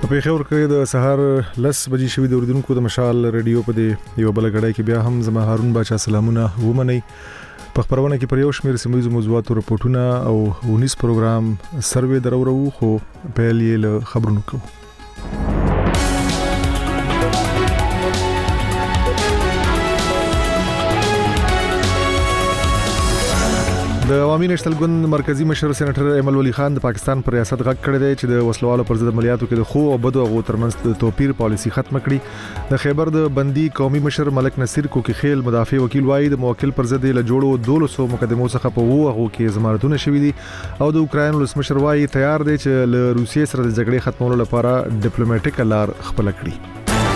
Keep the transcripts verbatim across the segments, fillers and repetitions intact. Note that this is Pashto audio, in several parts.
په خیر کې د سهار لس بجې شوې د اردوونکو د مشال رادیو په دی یو بل غړای کې بیا هم زما هارون باچا سلامونه ومني په خبرونه کې پر یو شمېر سیمه موضوعاتو رپورټونه او ونیس پروګرام سروې درورو خو پیل یې له خبرونو کو د عوامي نشتل ګوند مرکزی مشر سېنیټر ایمل ولی خان د پاکستان پر ریاست غږ کړی دی چې د وسلوالو پر ضد عملیاتو کې د خو او بدو غو ترمنځ د توپیر پالیسی ختم کړي. د خیبر د بندي قومي مشر ملک نصیر کوکی خیل مدافع وکیل وایي د موکل پر ضد له جوړو دولس سو مقدمو څخه په وو غو کې ضمانتونه شوي دي او د اوکرين ولسمشر وایي تیار دی چې له روسیې سره د جګړې ختمولو لپاره ډیپلوماټیک لار خپل کړي.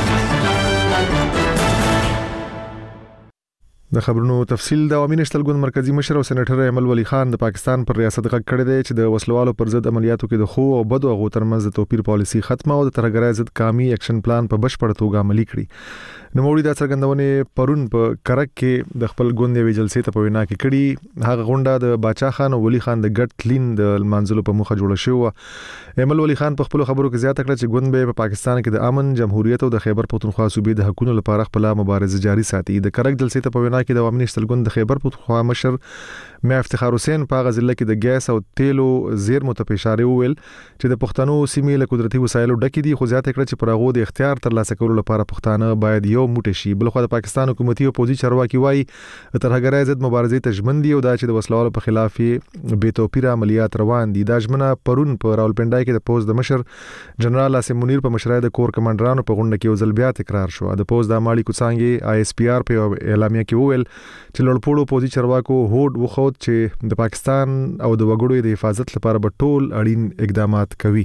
د خبرونو تفصیل د عوامي نشتل ګوند مرکزی مشر او سېنیټر ایمل ولی خان د پاکستان پر ریاست غږ کړی دی چې د وسلوالو پر ضد عملیاتو کې د خو او بدو غو ترمنځ د توپیر پالیسی ختمه او د ترګرای ضد قومي اکشن پلان په بشپړ توګه عملي کړي. نوموړي د څرګندونې پرون په کرک کې د خپل ګوند یوې جلسې ته په وینا کې کړي. هغه غونډه د باچا خان او ولی خان د ګډ تلین د منځلو په مخه جوړه شوې. ایمل ولی خان په خپل خبرو کې زیاته کړه چې ګوند به په پاکستان کې د امن جمهوریت او د خیبر پختونخوا صوبې د حقوقو لپاره خپل مبارزه جاري ساتي. د کرک جلسې ته په وینا کې د عوامي نشتل ګوند د خیبر پختونخوا مشر میا افتخار حسین په غزله کې د ګیس او تیلو زیرمو ته اشاره وویل چې د پښتنو سیمې له قدرتي وسایلو ډکې دي خو زیاته کړه چې پر هغه د اختیار تر لاسه کولو لپاره پښتانه باید یو موټی شي. بلخو د پاکستان حکومتي او پوزي چارواکي وایي ترهګرۍ ضد مبارزې ته ژمن دي او دا چې د وسلوالو په خلاف بے توپیره عملیات روان دي. دا ژمنه پرون په راولپنډای کې د پوز د مشر جنرال اسم منیر په مشرۍ د کور کمانډرانو په غونډه کې وزل بیا تکرار شو. د پوز د مالی کوڅانګي آی اس پی آر په اعلامیه کې وویل چې لړپوړو پوزي چارواکو هوډ وخوت چې د پاکستان او د وګړو د حفاظت لپاره به ټول اړین اقدامات کوي.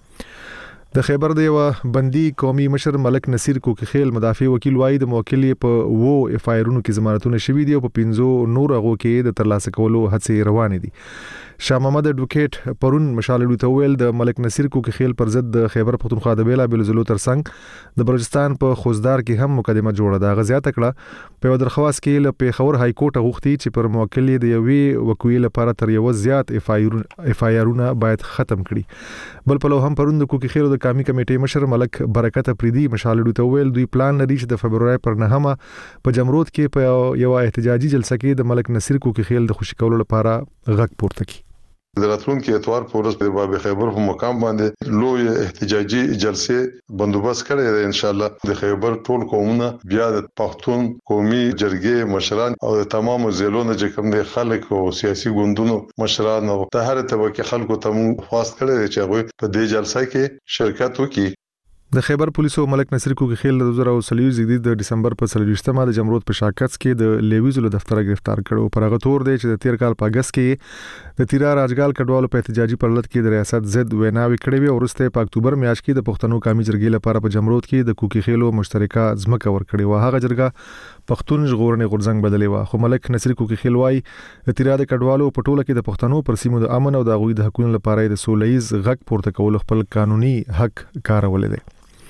د خیبر د یو بندي قومي مشر ملک نصیر کوکی خیل مدافع وکیل وایي د موکل په وو اف آی آرونو کې ضمانتونه شوي دي او په پنځو نور هغو کې د ترلاسه کولو هڅې روانې دي. شاه محمد اډوکیټ پرون مشال ته ویل د ملک نصیر کوکی خیل پر ضد د خیبر پختونخوا د بیلا بیل زلو ترڅنګ د بلوچستان په خوزدار کې هم مقدمه جوړه ده. غزيات کړه په درخواست کې له پیښور های کورټ غوښتي چې پر موکل د یوې وکیل لپاره تر یو زیات اف آی آرونه باید ختم کړي. بل په لو هم پرون د کوکی خیل د قومي کمیټې مشر ملک برکت افریدي مشال ته ویل دوی پلان لري چې د فبرवरी پر نهمه په جمرود کې په یو احتجاجي جلسه کې د ملک نصیر کوکی خیل د خوشی کولو لپاره غږ پورته کړي. د راتلونکي اتوار په ورځ په باب خیبر په مقام باندې لوی احتجاجي جلسې بندوبست کړي دی. ان شاء الله د خیبر ټول قومونه بیا د پښتون قومي جرګې مشران او د تمام ضلعونو چې کوم دي خلک او سیاسي ګوندونو مشران او د هر طبقه خلکو ته مو خواست کړي چې هغه په دې جلسه کې شرکت وکړي. د خیبر پولیسو ملک نصیر کوکی خیل د دوه هزار او سلیو د دسمبر په سلويشتمه د جمرود په شاکڅ کې د لیویزلو دفتر گرفتار کړو. پر هغه تور دی چې د تیر کال په اگست کې د تیرا راجګال کډوالو په احتجاجي پرلط کې د ریاست ضد ویناوي کړې وي او ورسته په اکتوبر میاشت کې د پښتنو قومي جرګې لپاره په جمرود کې د کوکی خیلو مشترکه ځمکه ور کړې و. هغه جرګه پښتون ژغورنې غورځنګ بدلې و خو ملک نصیر کوکی خیل وایي د تیرا د کډوالو په ټوله کې د پښتنو پر سیمو د امن او د غوي د حقوقو لپاره د سولېز غږ پورته کول خپل قانوني حق کارول دي.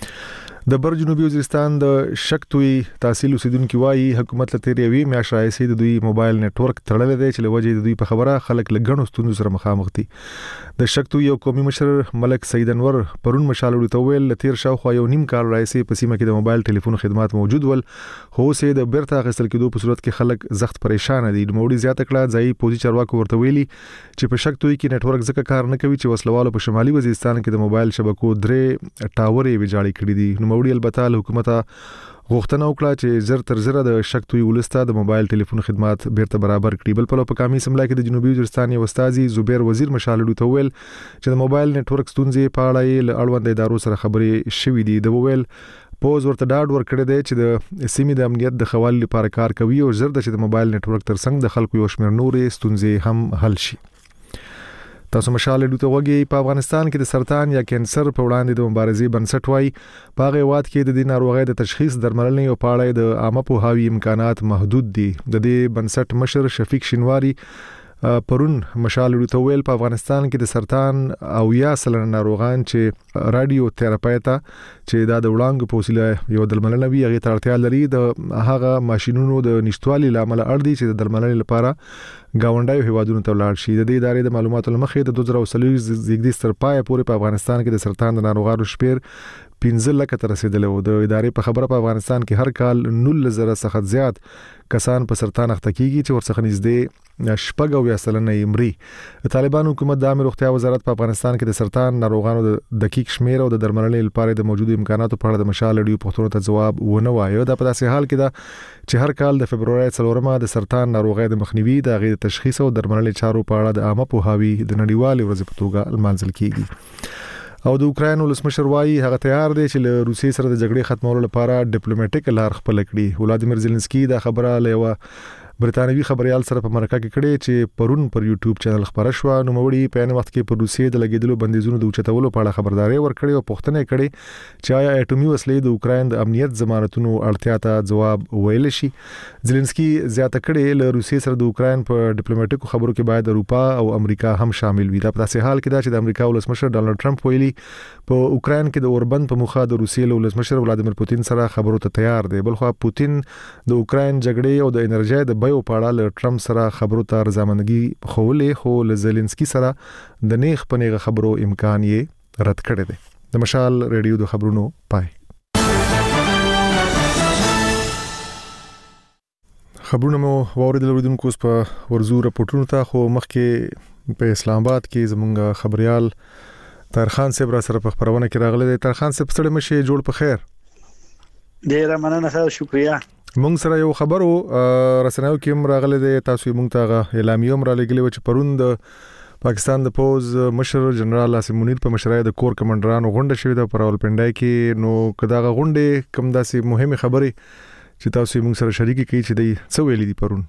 د بر جنوبي وزیرستان د شکتوي تحصیل اوسیدونکو وایي حکومت له تیرې وی میاشت راځي د دوی موبایل نتورک تړلې دی چې لوجه د دوی په خبره خلک لګڼو ستونزو سره مخامخ دي. د شکتوي یو قومي مشر ملک سید انور پرون مشال ته ویل تیر شاوخوا یو نیم کال راځي په سیمه کې د موبایل ټلیفون خدمات موجود ول خو سه د بیرته غسل کېدو په صورت کې خلک سخت پریشان دي. نوموړي زیاته کړه ځای پوزي چارواکو ورته ویلي چې په شکتوي کې نتورک ځکه کار نه کوي چې وسلوالو په شمالي وزیرستان کې د موبایل شبکو درې ټاورې ویجاړې کړې دي. نوموړي البته له حکومت غوښتنه وکړه چې زر تر زر د شکتوي ولسته د موبایل ټلیفون خدمات بیرته برابر کړي. بل په پکامي سملا کې د جنوبي وزیرستان یو استاذي زبیر وزیر مشال ته ویل چې د موبایل نتورک ستونزې په اړه له اړوند ادارو سره خبرې شوې دي. د ویل پوز ورته ډاډ ورکړی دی چې د سیمې د امنیت د خوالي لپاره کار کوي او زر د چې د موبایل نتورک ترڅنګ د خلکو یو شمېر نورې ستونزې هم حل شي. تاسو مشال ته وګورئ په افغانستان کې د سرطان یا کانسر په وړاندې د مبارزې بنسټ وای په هغه وخت کې د دې ناروغۍ د تشخیص درملنې او پاړې د عامه پوهاوي امکانات محدود دي. د دې بنسټ مشر شفیق شینواری پرون مشال وروتویل په افغانستان کې د سرطان او یا سلنه ناروغان چې رادیو تراپي ته چې دا د وړانګو په وسیله یو درملنه وی هغه ترتیا لري د هغه ماشينونو د نشټوالي لامل اړ دي چې د درملنې لپاره گاونډایو هیوادونو ته ولاړ شي. د دې ادارې د معلوماتو لمخې د دوه زره څلور زیږدي تر پای پورې په افغانستان کې د سرطان د ناروغانو شمیر پنځه لکه تر رسیدلی و. د ادارې په خبره په افغانستان کې هر کال نولس زره څخه زیات کسان په سرطان اخته کیږي چې ورڅخه نږدې شپږ اویا سلنه یې مري. طالبان حکومت د عامه روغتیا وزارت په افغانستان کې د سرطان ناروغانو د دقیق شمیر او د درملنې لپاره د موجودو امکاناتو په اړه د مشال اړیو پوښتنو ته جواب ونه وایو. دا په داسې حال کې ده چې هر کال د فبرवरी څلورمه د سرطان ناروغۍ د مخنیوي د غیر تشخیص او درملنې چارو په اړه د عامه پوهاوی د نړیوال ورځ په توګه لمانځل کیږي. او د اوکراین ولسمشر وايي هغه تیار دی چې له روسیې سره د جګړې ختمولو لپاره ډیپلوماټیک لار خپل کړي. ولادیمیر زيلنسکي دا خبره له برتانوي خبريال سره په مرکه کې کړي چې پرون پر یوټیوب چینل خبره شو. نو موري په ان وخت کې پر روسیې د لګیدلو بندیزونو د اوچتولو په اړه خبرداري ورکړي او پوښتنه کړي چې آیا اټومي وسلې د اوکراین د امنیت ضمانتونو اړتیا ته جواب ویل شي. زيلنسکي زیاته کړي له روسیې سره د اوکراین په ډیپلوماټیکو خبرو کې باید اروپا او امریکا هم شامل وي. دا په داسې حال کې ده چې د امریکا ولسمشر ډانلډ ټرمپ ویلي په اوکراین کې د اوربند په مخه د روسیې له ولسمشر ولادیمیر پوتین سره خبرو ته تیار دی. بلخو پوتین د اوکراین جګړې او د انرژي د بیو په اړه له ټرمپ سره خبرو ته رضامندګي خولې خو له زيلنسکي سره د نیغ پنیغه خبرو امکان یې رد کړی دی. د مشال ریډیو د خبرونو پای. خبرونه مو واوریدل اوریدونکو اوس په ورزو راپورټونو ته خو مخکې په اسلام آباد کې زمونږ خبريال ترخان صاحب را سره په خبرونه کې راغلی دی. ترخان صاحب ستړي مشه جوړ په خیر. ډیره مننه خیر شکریا. مونږ سره یو خبرو رسنیو کې هم راغلی دی. تاسو مونږ ته اعلامیه هم را لګلې و چې پرون د پاکستان د پوز مشر جنرال عاصم منیر په مشرۍ د کور کمانډرانو غونډه شوې ده په راولپنډای کې. نو کداغه غونډه کوم داسې مهمه خبره چې تاسو مونږ سره شریک کړئ چې دی څه ویلي دي پرون.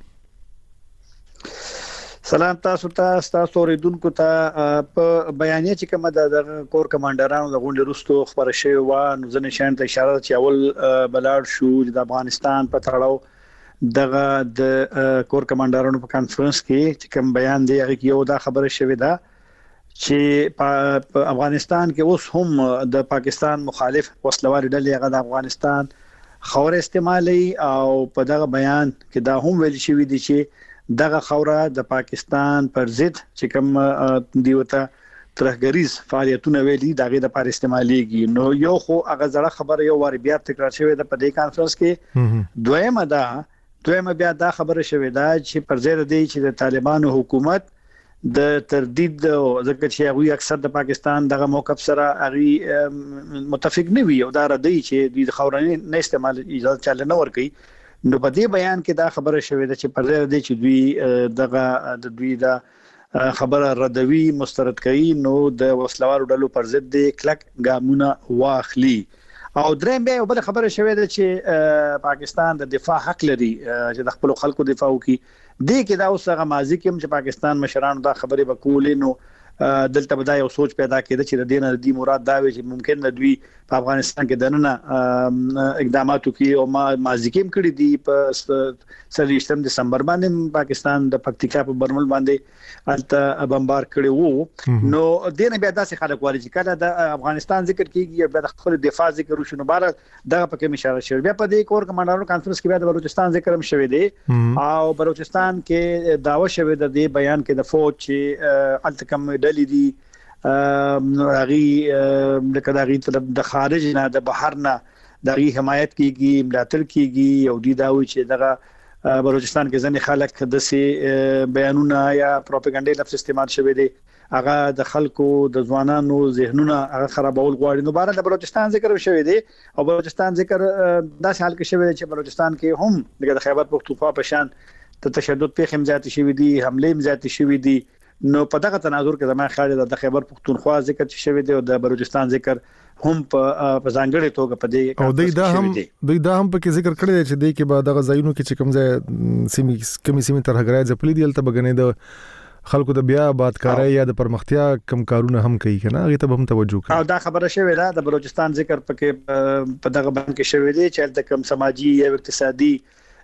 سلام تاسو ته تاسو اوریدونکو ته په بیانیه چې کومه د کور کمانډرانو د غونډې وروسته خبره شوې و. نو ځنې شان ته اشاره چې اول بلار شو د افغانستان په تړاو دغه د کور کمانډرانو په کانفرنس کې چې کوم بیان دی هغه یو دا خبره شوې ده چې په افغانستان کې اوس هم د پاکستان مخالف وسلوال ډلې هغه د افغانستان خوره استعمالي او په دغه بیان کې دا هم ویل شوی دی چې دغه خوره د پاکستان پر ضد چې کوم دیوته ترهګریز فعالیتونه ویلي دغه د پر استعماليږي. نو یو خو هغه ځړه خبره یو وار بیا تکرار شوې ده په دې کانفرنس کې. دویمه دا دویمه بیا دا خبره شوې ده چې پر ضد دی چې د طالبانو حکومت د تردید او ځکه چې هغه اکثر د پاکستان دغه موقف سره هغه متفق نه وي او دا ردی چې د خوراني نه استعمال اجازه چاله نه ورکي. نو په دې بیان کې دا خبره شوې ده چې پر دې چې دوی دغه د دوی دا خبره ردوي مسترد کوي نو د وسلوالو ډلو پر ضد د کلک ګامونه واخلي. او درېم به بل خبره شوې ده چې پاکستان د دفاع حق لري چې د خپل خلکو دفاع وکړي. دې کې دا اوس هغه ماضي کې چې پاکستان مشرانو دا خبره وکولې نو دلته به دا یو سوچ پیدا کېده چې د دینه د مراد دا وي چې ممکن د دوی په افغانستان کې دنه اقداماتو کې او ما ماضي کې کړی دي په سلیشتم دسمبر باندې پاکستان د پکتیکا په برمل باندې الته بمبار کړی وو. نو دینه بیا داسې خلک وایي چې کله د افغانستان ذکر کیږي بیا د خپل دفاع ذکر وشو نو بار دغه پکې اشاره شوی. بیا په دې کور کمانډرانو کانفرنس کې بیا د بلوچستان ذکر هم شوی دی او بلوچستان کې داوا شوی د دې بیان کې د فوج چې الته کوم ډلې دي هغه د کډاغي د خارج نه د بهر نه د حمایت کیږي ملاتړ کیږي او دی داوي چې دغه بلوچستان کې ځنې خلک د سي بیانونه یا پروپاګاندا لفظ استعمال شوی دی هغه د خلکو د ځوانانو ذهنونه هغه خرابول غواړي. نو بار د بلوچستان ذکر شوی دی او بلوچستان ذکر داسې حال کې شوی دی چې بلوچستان کې هم د خیبر پختونخوا په شان د تشدد په خمزات شوی دی حمله مزات شوی دی. نو په دغه تناظر کې زموږ خالي د خیبر پختونخوا ذکر چې شوی دی او د بلوچستان ذکر هم په ځانګړي توګه په دې او دوی دا هم دوی دا هم په کې ذکر کړی دی چې د کې بعد دغه ځایونو کې چې کوم ځای سیمې کمی سیمې ترهګرای ځپلې دي البته بګنې د خلکو د بیا آبادکاري یا د پرمختیا کم کارونه هم کوي کنه هغه ته هم توجه کوي. او دا خبره شوی ده د بلوچستان ذکر پکې په دغه باندې کې شوی دی چې د کم سماجی یا اقتصادي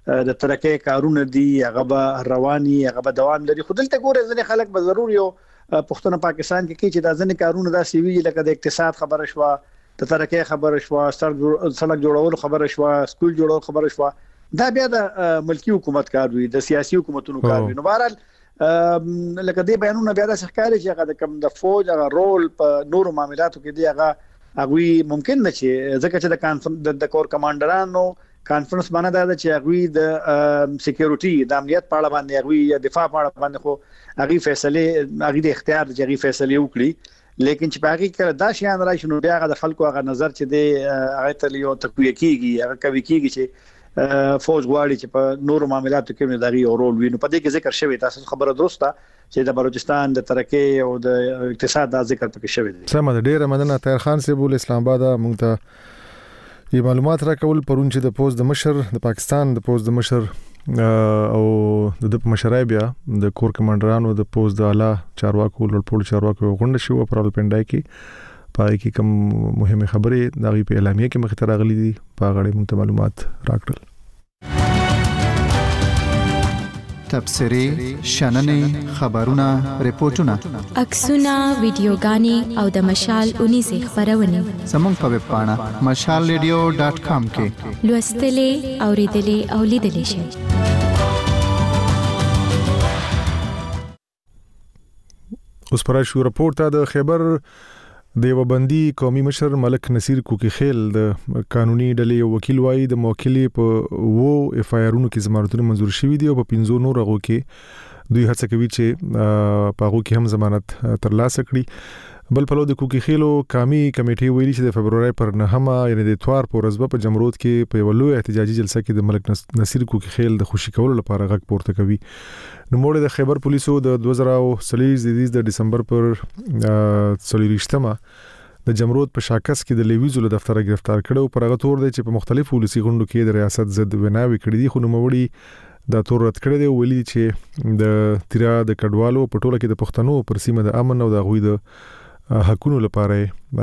د ترکه کارونه دي هغه به رواني هغه به دوام لري. خو دلته ګوره ځنې خلک به ضرور یو پښتون پاکستان کې چې د ځنې کارونه دا سی وی لکه د اقتصاد خبره شوه، د ترکه خبره شوه، سړک جوړول خبره شوه، سکول جوړول خبره شوه، دا بیا د ملکی حکومت کار وي، د سیاسي حکومتونو کار وي. نو بهرحال لکه دې بیانونه بیا د ښکاري چې هغه د کم د فوج هغه رول په نورو معاملاتو کې دی هغه هغه ممکن نه چې ځکه چې د کانفرنس د کور کمانډرانو کانفرنس باندې دا چې هغه د سکیورټي د امنیت په اړه باندې هغه یا دفاع په اړه باندې خو هغه فیصله هغه د اختیار د هغه فیصله وکړي، لیکن چې باقي کړه دا شیان راشي نو بیا د خلکو هغه نظر چې د هغه تلیو تقویه کیږي هغه کوي کیږي چې فوج غواړي چې په نورو معاملاتو کې دغه یو رول ویني. په دې کې ذکر شوی تاسو خبره درسته چې د بلوچستان د ترکه او د اقتصاد د ذکر پکې شوی دی. سم د ډیره مننه طاهر خان صاحب ول اسلام آباد مونږ ته یې معلومات راکول پرون چې د پوز د مشر د پاکستان د پوز د مشر او د مشرای بیا د کور کمانډرانو د پوز د اعلی چارواکو لوړ چارواکو غونډه شو په راولپنډای کې پای کې کوم مهمه خبرې د غي په اعلامیه کې مخ ته راغلي دي په غړې مونږ ته معلومات راکړل. تبصري شننې خبرونه ریپورتونه عکسونه ویډیوګانې او د مشال اونې سه خبرونه زموږ په ویب پاڼه مشال ریډیو ډاټ کام کې لوستلې اوریدلې او لیدلې شئ. اوس پر شو راپورټ د خیبر دیوبندی قومي مشر ملک نصیر کوکی خیل د قانوني ډلې وکیل وایي د موکلی په وو اف آی آرونو کې ضمانتونه منزور شوي دي او په پنځو نور غو کې دوی هڅه کوي چې په هغه کې هم ضمانت ترلاسه کړي. بل په لور د کوکی خیلو قومي کمیټې ویلي چې د فبرवरी پر نهمه یعنی د اتوار په ورځ په جمرود کې په یو لوی احتجاجي جلسه کې د ملک نصیر کوکی خیل د خوشی کولو لپاره غږ پورته کوي. نو موږ د خیبر پولیسو د دوه زره څلور د دسمبر پر څلورشتمه د جمرود په شاکس کې د لیویزو له دفتر گرفتار کړو. پر هغه تور دی چې په مختلفو ولسی غونډو کې د ریاست ضد وناوي کړې دي، خو نو موړي دا تور رد کړی دی ویلي چې د تیرا د کډوالو په ټوله کې د پښتنو پر سیمه د امن او د غوي د حقونو لپاره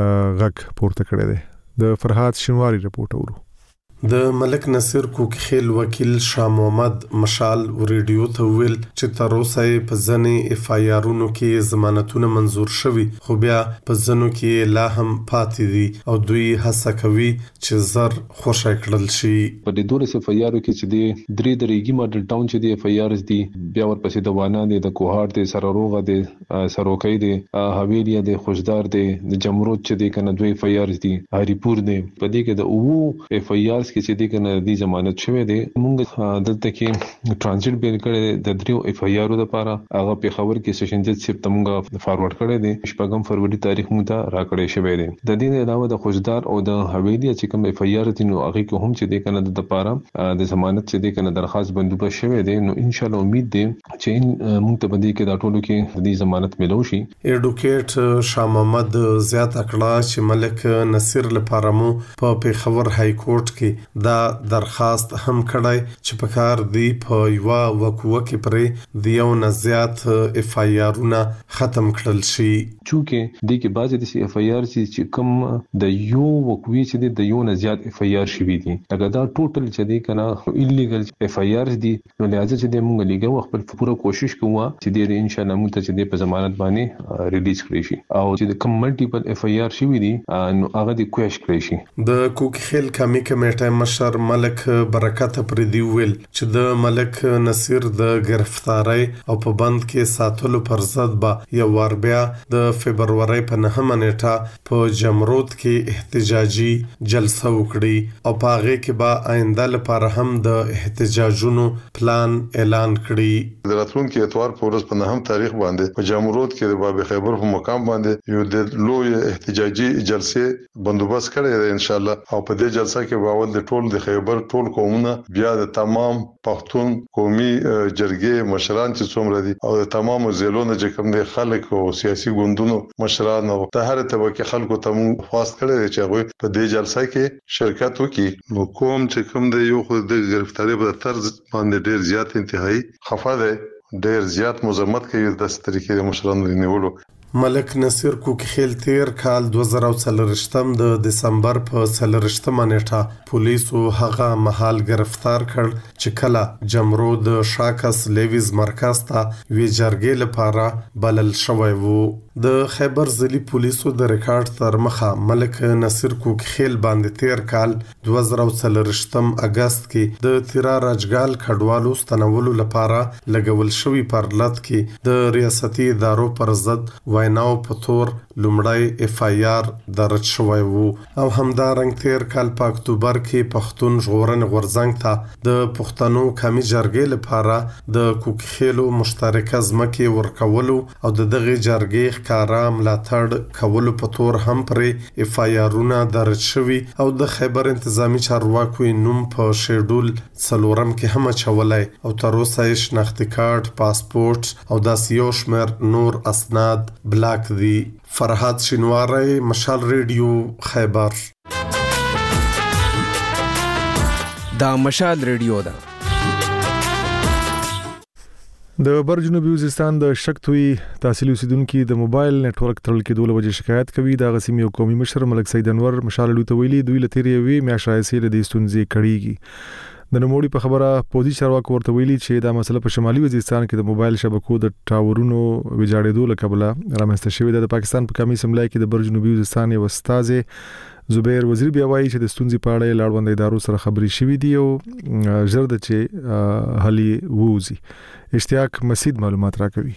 غږ پورته کړی دی. د فرحات شنواری رپورټ اورو. د ملک نصیر کوکی خیل وکیل شاه محمد مشال ریډیو ته ویل چې تر اوسه په ځنې اف آی آرونو کې ضمانتونه منزور شوي، خو بیا په ځنو کې لا هم پاتې دي او دوی هڅه کوي چې زر خوشی کړل شي. په دې دولس اف آی آرو کې چې د درې درېږي ماډل ټاون چې د اف آی آرز دي، بیا ورپسې د وانا دي، د کوهار دي، سراروغه دي، سروکۍ دي، حویلیا دي، خوشدار دي، د جمرود چې دي کنه دوی اف آی آرز دي، هریپور دي. په دې کې د او اف آی آرز کې چې دې کنه د ضمانت شوه دي. موږ دلته کې ترانزیت بیل کړي د دریو اف آی آر لپاره هغه په خبر کې سیشن جج سپ تمغه فارورډ کړي دي. شپږم فروری تاریخ موږ ته راکړی شوی دی. د دې علاوه د خوشدار او د حویلیا چې کوم اف آی آر دي نو هغه کې هم چې دې کنه د لپاره د ضمانت چې دې کنه درخواست بندوبست شوی دی. نو ان شاء الله امید دی چې موږ ته باندې کې دا ټولو کې د ضمانت ملو شي. ایډوکیټ شاه محمد زیات کړه چې ملک نصیر لپاره مو په پیښور های کورټ کې دا درخواست هم کړای چې په کار دی په یو وقوه کې پرې د یو نه زیات اف آی آرونه ختم کړل شي. چونکه د کې بعضی د اف آی آر چې کوم د یو وقوي چې د یو نه زیات اف آی آر شوي دي، لکه دا ټوټل چې دی کنه ایلیګل اف آی آر دي، نو لہذا چې د موږ لګو خپل پوره کوشش کوو چې د ان شاء الله موږ ته چې د په ضمانت باندې ریلیز کړی شي او چې د کوم ملټیپل اف آی آر شوي دي نو هغه د کوش کړی شي. د کوکی خیل قومي کمیټه مشر ملک برکت پردي ویل چې د ملک نصیر د گرفتاری او په بند کې ساتلو پر ضد به یو ور بیا د فبرवरी په نهمه نیټه په جمرود کې احتجاجي جلسه وکړي او په هغه کې به آینده لپاره هم د احتجاجونو پلان اعلان کړي. د راتلونکي اتوار په ورځ په نهم تاریخ باندې په جمرود کې د باب خیبر په مقام باندې یو د لوی احتجاجي جلسه بندوبست کړی دی ان شاء الله. او په دې جلسه کې باول د ټول د خیبر ټول قومونه بیا د تمام پښتون قومي جرګې مشران چې څومره دي او د تمام ضلعونو چې کوم دي خلک او سیاسي ګوندونو مشران او د هر طبقه خلکو ته مو خواست کړی چې هغه په دې جلسه کې شرکت وکړي. نو کوم چې کوم د یو خو د گرفتاری په طرز باندې ډیر زیات انتهایی خفه ده، ډیر زیات مزاحمت کوي د سترګې مشرانو نیولو. ملک نصیر کوکخیل تیر کال دوه زره څلرویشتم د دسمبر په څلرویشتمه نیټه پولیسو هغه مهال گرفتار کړ چې کله جمرو د شاکس لیویز مرکز ته وی جرګې لپاره بلل شوی وو. د خیبر ضلعي پولیسو د ریکارډ تر مخه ملک نصیر کوکخیل باندې تیر کال دوه زره څلرویشتم اگست کې د تیرا راجګال کډوالو ستنولو لپاره لګول شوی پر لټ کې د ریاستي ادارو پر ضد ویناو په تور لومړی اف آی آر درج شوی وو او همدارنګ تیر کال په اکتوبر کې پښتون ژغورنې غورځنګ ته د پښتنو قومي جرګې لپاره د کوکخیلو مشترکه ځمکې ورکولو او د دغه جرګې ښکارا ملاتړ کولو په تور هم پرې اف آی آرونه درج شوي او د خیبر انتظامی چارواکو نوم په شیډول څلورم کې هم اچولی او تر اوسه یې شناختي کارت، پاسپورت او داسې یو شمېر نور اسناد بلاک دي. فرهاد شینواری، مشال ریډیو، خیبر. دا مشال ریډیو ده. د بر جنوبي وزیرستان د شکتوي تحصیلي اوسیدونکو د موبایل نتورک تړل کېدو له وجې شکایت کوي. د غسیمي قومي مشر ملک سید انور مشال لوته ویلي دوی لتیرې وی میاشایسي له دې ستونزې کړيږي. د نوموړي په خبره پوزي چارواکو ورته ویلي چې دا مسله په شمالي وزیرستان کې د موبایل شبکو د ټاورونو ویجاړېدو له کبله رامنځته شوې ده. د پاکستان په قومي اسمبلی کې د بر جنوبي وزیرستان یو استاد زبیر وزیر بیا وایي چې د ستونزې په اړه لاړوند ادارو سره خبرې شوې دي او ژر د چې حل ووزي. اشتیاق مسید معلومات راکوي.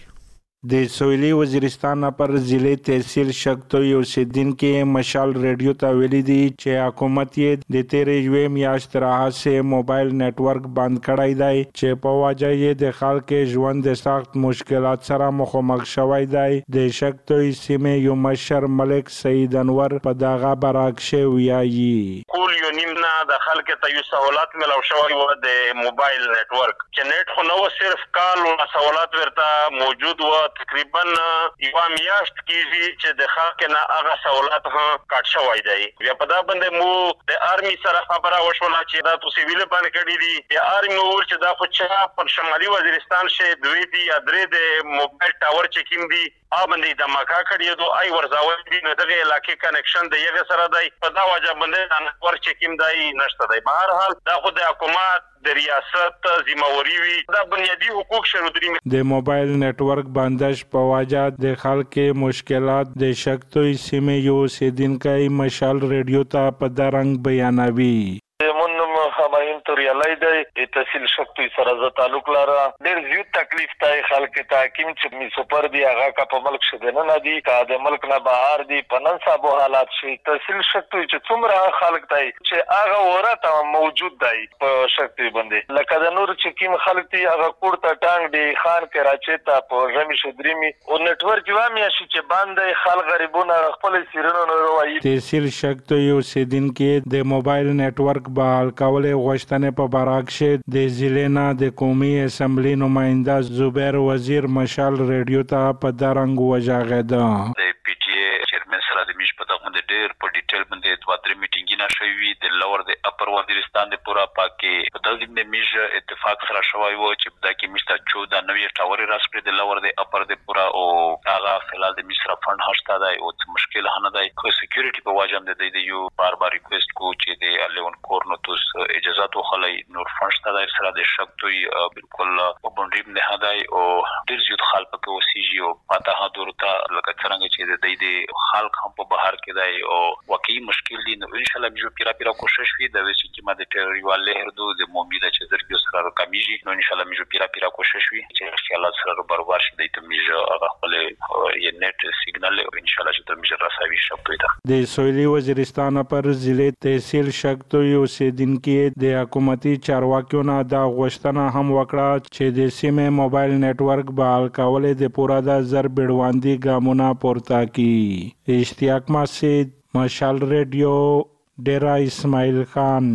د سویلي وزیرستان پر ضلع تحصیل شکتوي اوسیدونکو مشال ریډیو ته ویلي دي چې حکومت یې د تیرې یوې میاشتې راهیسې موبایل نتورک بند کړی دی چې په وجه یې د خلکو ژوند د سخت مشکلات سره مخامخ شوی دی. د شکتوي سیمې یو مشر ملک سید انور په دغه برعکس ویایي کول یو نیم نه د خلکو ته یو سہولت ملو شوی و د موبایل نتورک چې نت خو نو صرف کال او سہولت ورته موجود و تقریبا یو میاشت کیږي چې د خلکو نه هغه سہولت هم کټ شوی دی. بیا په دا باندې مو د آرمي سره خبره وشوله چې دا تاسو ویل باندې کړی دي. د آرمي ول چې دا خو چې په شمالي وزیرستان شه دوی دي ادرې د موبایل ټاور چې کیم دي ا باندې د ماکا کړی دو آی ورزاوي دي نه دغه علاقې کنیکشن دی یغه سره دی په دا وجه باندې انور چې کیم دی نشته دی. بهر حال دا خو د حکومت د ریاست ذمہواری وي دا بنیادی حقوق شرودري. د موبایل نتورک بندش په وجه د خلکو مشکلات د شکتوي سیمې یو اوسیدونکو مشال ریډیو ته په درنګ بیانوي. منم هماین توریالای دی تحصیل شکتوی سره ز تعلق لاره ډیر زیات تکلیف ته خلک ته حکیم چې می سپر دی هغه کا په ملک شدنه نه دی کا د ملک نه بهر دی پنن صاحب حالات شي تحصیل شکتوی چې څومره خلک دی چې هغه ورته موجود دی په شکتوی باندې لکه د نور چې کیم خلک دی هغه کوړه ټانګ دی خان کراچي ته په ژمی شدريمي او نتورک وامي شي چې باندې خلک غریبونه خپل سیرونو نه وایي. تحصیل شکتوی اوسیدونکو د موبایل نتورک بحال کولې غوښتنې په برعکس د ضلع نه د قومي اسمبلی نماینده زبیر وزیر مشال ریډیو ته په درنګ وژغېده. د پی ټی ای چیرمن سره د میش په دغه د ډېر په ډیټیل باندې دوه درې میټینګونه شوي د لور د اپر وزیرستان د پورا پاکي په دغه د میش اتفاق سره شوی و چې د کې میشته چودہ نوې ټاورې راسپې د لور د اپر د پورا او هغه فلال د میشره فند هشته دی او مشکل نه دی خو سکیورټي په واجب د دې یو بار بار ریکوست کو چې د الیون کورنوتوس اجازه تو خلای نور فند ته سره د شکتوي بالکل په باندې نه هداي او ډیر زیات خلک په وسیږي او پته ها دورته لکه څنګه چې د دې خلک هم په بهر کې دی او واقعي مشکل دي. نو ان شاء الله موږ پیرا پیرا کوشش وکړو د وسې کې ماده ټریوال له هر دوه د مومید چې درګو سره کمیږي. نو ان شاء الله موږ پیرا پیرا کوشش وکړو چې ان شاء الله سره برابر شي د موږ هغه خپل یې نت سیګنال ان شاء الله چې د موږ راسوي شپه ده. د سویلي وزیرستان پر ضلع تحصیل شکتوي اوسیدونکو د حکومتي چارواکیو نه دا غوښتنه هم وکړه چې د سیمې موبایل نتورک بحال کولې د پورا د زر بیړواندي ګامونه پورته کړي. اشتیاق مسید، مشال ریډیو، ډیرا اسماعیل خان.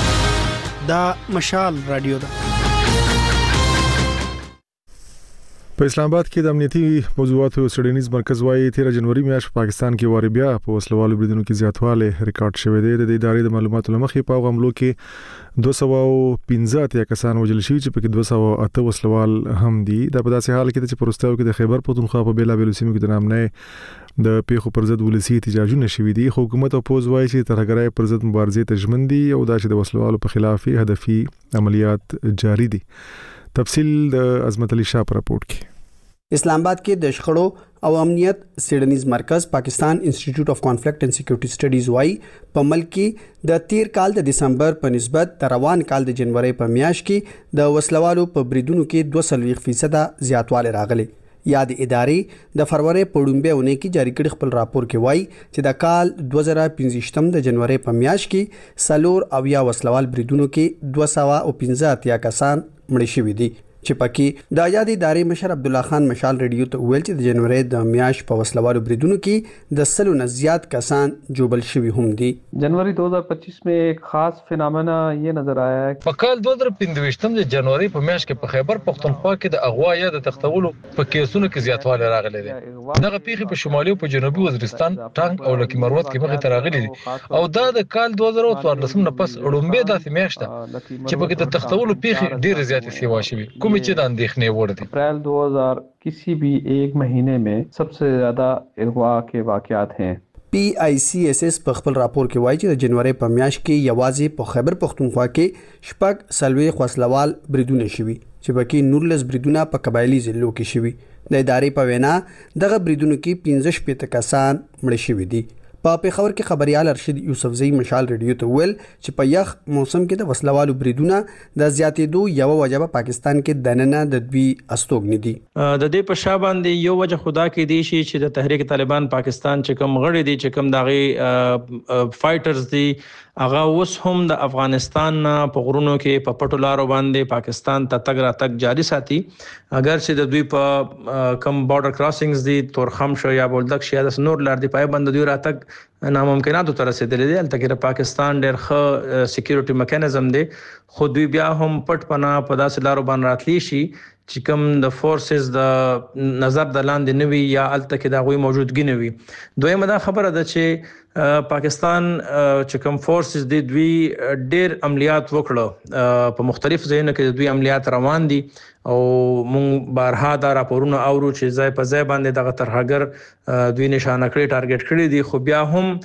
دا مشال رادیو ده. په اسلام آباد کې د امنیتي موضوعاتو څېړنیز مرکز وايي تیرا جنوري میاشت په پاکستان کې واربیا په وسلوالو بریدونو کې زیاتواله ریکارډ شوی دی. د ادارې د معلوماتو لمخې په حملو کې دوه سوه پنځه اتیا کسان وژل شوي چې پکې دوه سوه اته وسلوال هم دي. دا په داسې حال کې چې پروستاو کې د خیبر پختونخوا په بیلا بیلو سیمو کې د نامنه د پیښو پر ضد ولسی احتجاجونه شوي دي. حکومت او پوز وايي چې ترهګرۍ پر ضد مبارزې ته ژمن دي او دا چې د وسلوالو په خلاف هدفي عملیات جاری دي. تفصیل د عظمت علي شاه پر راپورټ کې. اسلام آباد کې د شخړو او امنیت څېړنیز مرکز پاکستان انسټیټیوټ اف کانفلیکټ اینڈ سکیورټي سټډیز وايي په ملک کې د تیر کال د دسمبر په نسبت د روان کال د جنوري په میاشت کې د وسلوالو په بریدونو کې دوه سلويخ فیصد زیاتواله راغلي. یا د ادارې د فروری په لومبه ونه کې جاری کړي خپل راپور کې وایي چې د کال دوه زره پنځه د جنوري په میاشت کې سلور او یا وسلوال بریدونو کې دوه سوه پنځه اتیا کسان مړ شوي دي. چې پکې د یادې ادارې مشر عبد الله خان مشال ریډیو ته ویل چې د جنوري د میاشت په وسلوالو بریدونو کې د سلو نه زیات کسان جوبل شوي هم دي. जनवरी दो हज़ार पच्चीस में एक खास फिनोमेना ये नजर आया है په کال دوه زره پنځه د جنوري په میاشت کې په خیبر پختونخوا کې د اغوا یا د تختولو په کیسونو کې زیاتوالی راغلی دی. دغه پیښې په شمالي او په جنوبي وزیرستان، ټانک او لکي مروت کې مخې ته راغلي دي او دا د کال دوه زره څوارلس نه پس لومبه داسې میاشت ده چې په کې د تختولو پیښې ډېرې زیاتې سیوا شوي کوم چې د اندېښنې وړ دي. अप्रैल दो हज़ार किसी भी एक महीने में सबसे ज्यादा अगवा के वाकयात हैं. پی آی سی ایس ایس په خپل راپور کې وایي چې د جنوري په میاشت کې یوازې په خیبر پختونخوا کې شپږ سلوي خاصلوال بریدونه شوي چې پکې نورلس بریدونه په قبایلی ضلعو کې شوي. د ادارې په وینا دغه بریدونو کې پنځه شپږ کسان مړ شوي دي. په پیښور کې خبريال ارشد یوسفزئی مشال ریډیو ته ویل چې په یخ موسم کې د وسلوالو بریدونه د زیاتېدو یو وجه په پاکستان کې دننه د دوی استوګنې دي. د دې په شا باندې یو وجه خدا کې دی چې د تحریک طالبان پاکستان چې کوم غړي دي چې کوم داغي فایټرز دي هغه اوس هم د افغانستان په غرونو کې په پټو لارو باندې پاکستان ته تګ را تګ جاری ساتي. اگر چې د دوی په کم بارډر کراسینګز دي تورخم شو یا بولدک شي یا د نور لار دی پای باندې دوی را تګ ناممکناتو تر رسیدلې دي. البته کې پاکستان ډېر ښه سکیورټي میکانیزم دی خو دوی بیا هم پټ پناه په داسې لارو باندې راتلی شي چې کوم د فورسز د نظر د لاندې نوي یا الته کې د غوي موجودګي نوي. دویمه دا خبره ده چې پاکستان چې کوم فورسز د دوی ډېر عملیات وکړه په مختلف ځایونو کې د دوی عملیات روان دي او مونږ بارها دا راپورونه اورو چې ځای په ځای باندې دغه ترهګر دوی نشانه کړی ټارګټ کړی دي خو بیا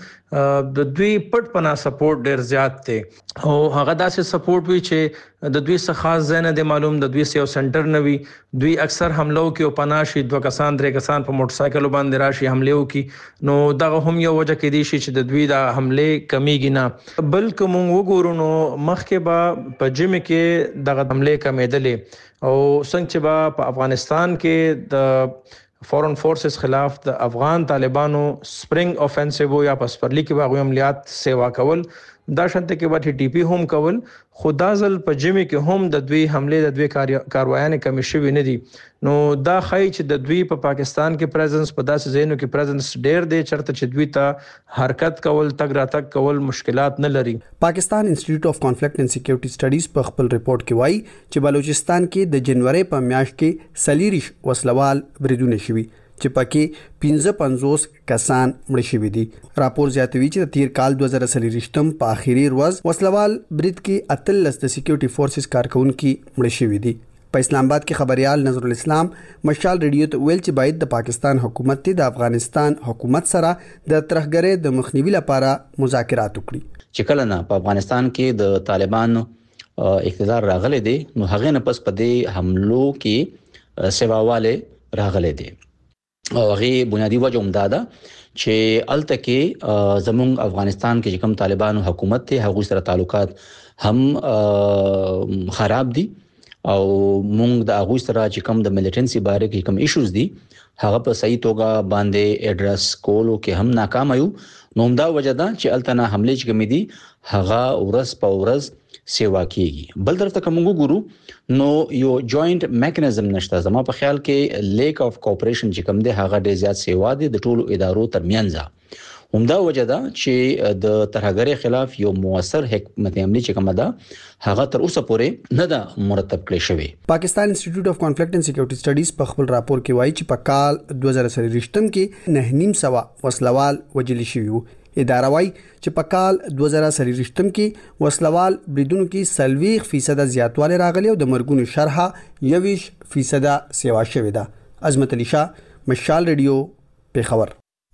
هم د دوی پټ پنا سپورټ ډېر زیات دی او هغه داسې سپورټ وی چې د دوی څخه خاص ځای نه دی معلوم. د دوی سیو سنټر نه وي دوی اکثر حملو کې او پناشي دوه کسان درې کسان په موټر سایکل باندې راشي حمله وکي نو دغه هم یو وجه کې دی چې د دوی د حمله کمیږي نه بلکې مونږ وګورو نو مخکې به په جمع کې دغه حمله کمیدلې او څنګه چې به په افغانستان کې د فورن فورسز خلاف د افغان طالبانو سپرینګ اوفنسیو یا پسپرلی کې باغوي عملیات سیوا کول دا شنت کې به ټي پی هم کول خدا ځل په جمی کې هم د دوی حمله د دوی کاروایان کمی شوی نه دي. نو دا خای چې د دوی په پاکستان کې پریزنس په داسې ځایونو کې پریزنس ډیر دی چرته چې دوی ته حرکت کول تګ راتګ کول مشکلات نه لري. پاکستان انسټیټیوټ اف کانفلیکټ اینڈ سکیورټي سټډیز په خپل ریپورت کې وایي چې بلوچستان کې د جنوري په میاشت کې سلیریش وسلوال بریدونه شوي چې پکې پنځه پنځوس کسان مړ شوي دي. راپور زیاتوي چې د تیر کال دوه زره څلوېښتم په اخیری ورځ وسلوال برید کې اتلس د سکیورټي فورسز کارکونکي مړ شوي دي. په اسلام آباد کې خبريال نظر الاسلام مشال ریډیو ته ویل چې باید د پاکستان حکومت ته د افغانستان حکومت سره د ترهګرۍ د مخنیوي لپاره مذاکرات وکړي. چې کله نه په افغانستان کې د طالبانو اقتدار راغلي دي نو هغه نه پس په دې حملو کې سیواواله راغلي دي او هغه بنیادی وجه هم دا ده چې الته کې زموږ افغانستان کې کوم طالبانو حکومت ته هغه سره تعلقات هم خراب دي او موږ د هغه سره چې کوم د ملیټنسي باره کې کوم ایشوز دي هغه په صحیح توګه باندې اډرس کولو کې هم ناکام یو. نو دا وجه ده چې الته نه حمله چې کوم دي هغه ورځ په ورځ سیوا کیږي. بل طرف ته کوم ګورو نو یو جوائنٹ میکانیزم نشته. زما په خیال کې لیک اف کوپریشن چې کوم دی هغه ډیر زیات سیوا دي د ټولو ادارو ترمنځ همدا وجه ده چې د ترهګرۍ خلاف یو موثر حکمت عملی چې کومه ده هغه تر اوسه پورې نه ده مرتب کړی شوی. پاکستان انسټیټیوټ اف کانفلیکټ اینڈ سکیورټي سټډیز په خپل راپور کې وایي چې په کال دوه زره څلوېښت کې نه نیم سوا وسلوال وجل شوي وو. اداره وایي چې په کال دوه زره څلوېښت کې وسلوال بریدونو کې سلويخ فیصد زیاتوالی راغلی او د مرګونو شرحه یویش فیصد سیوا شوې ده. عظمت علي شاه، مشال ریډیو، پیښور.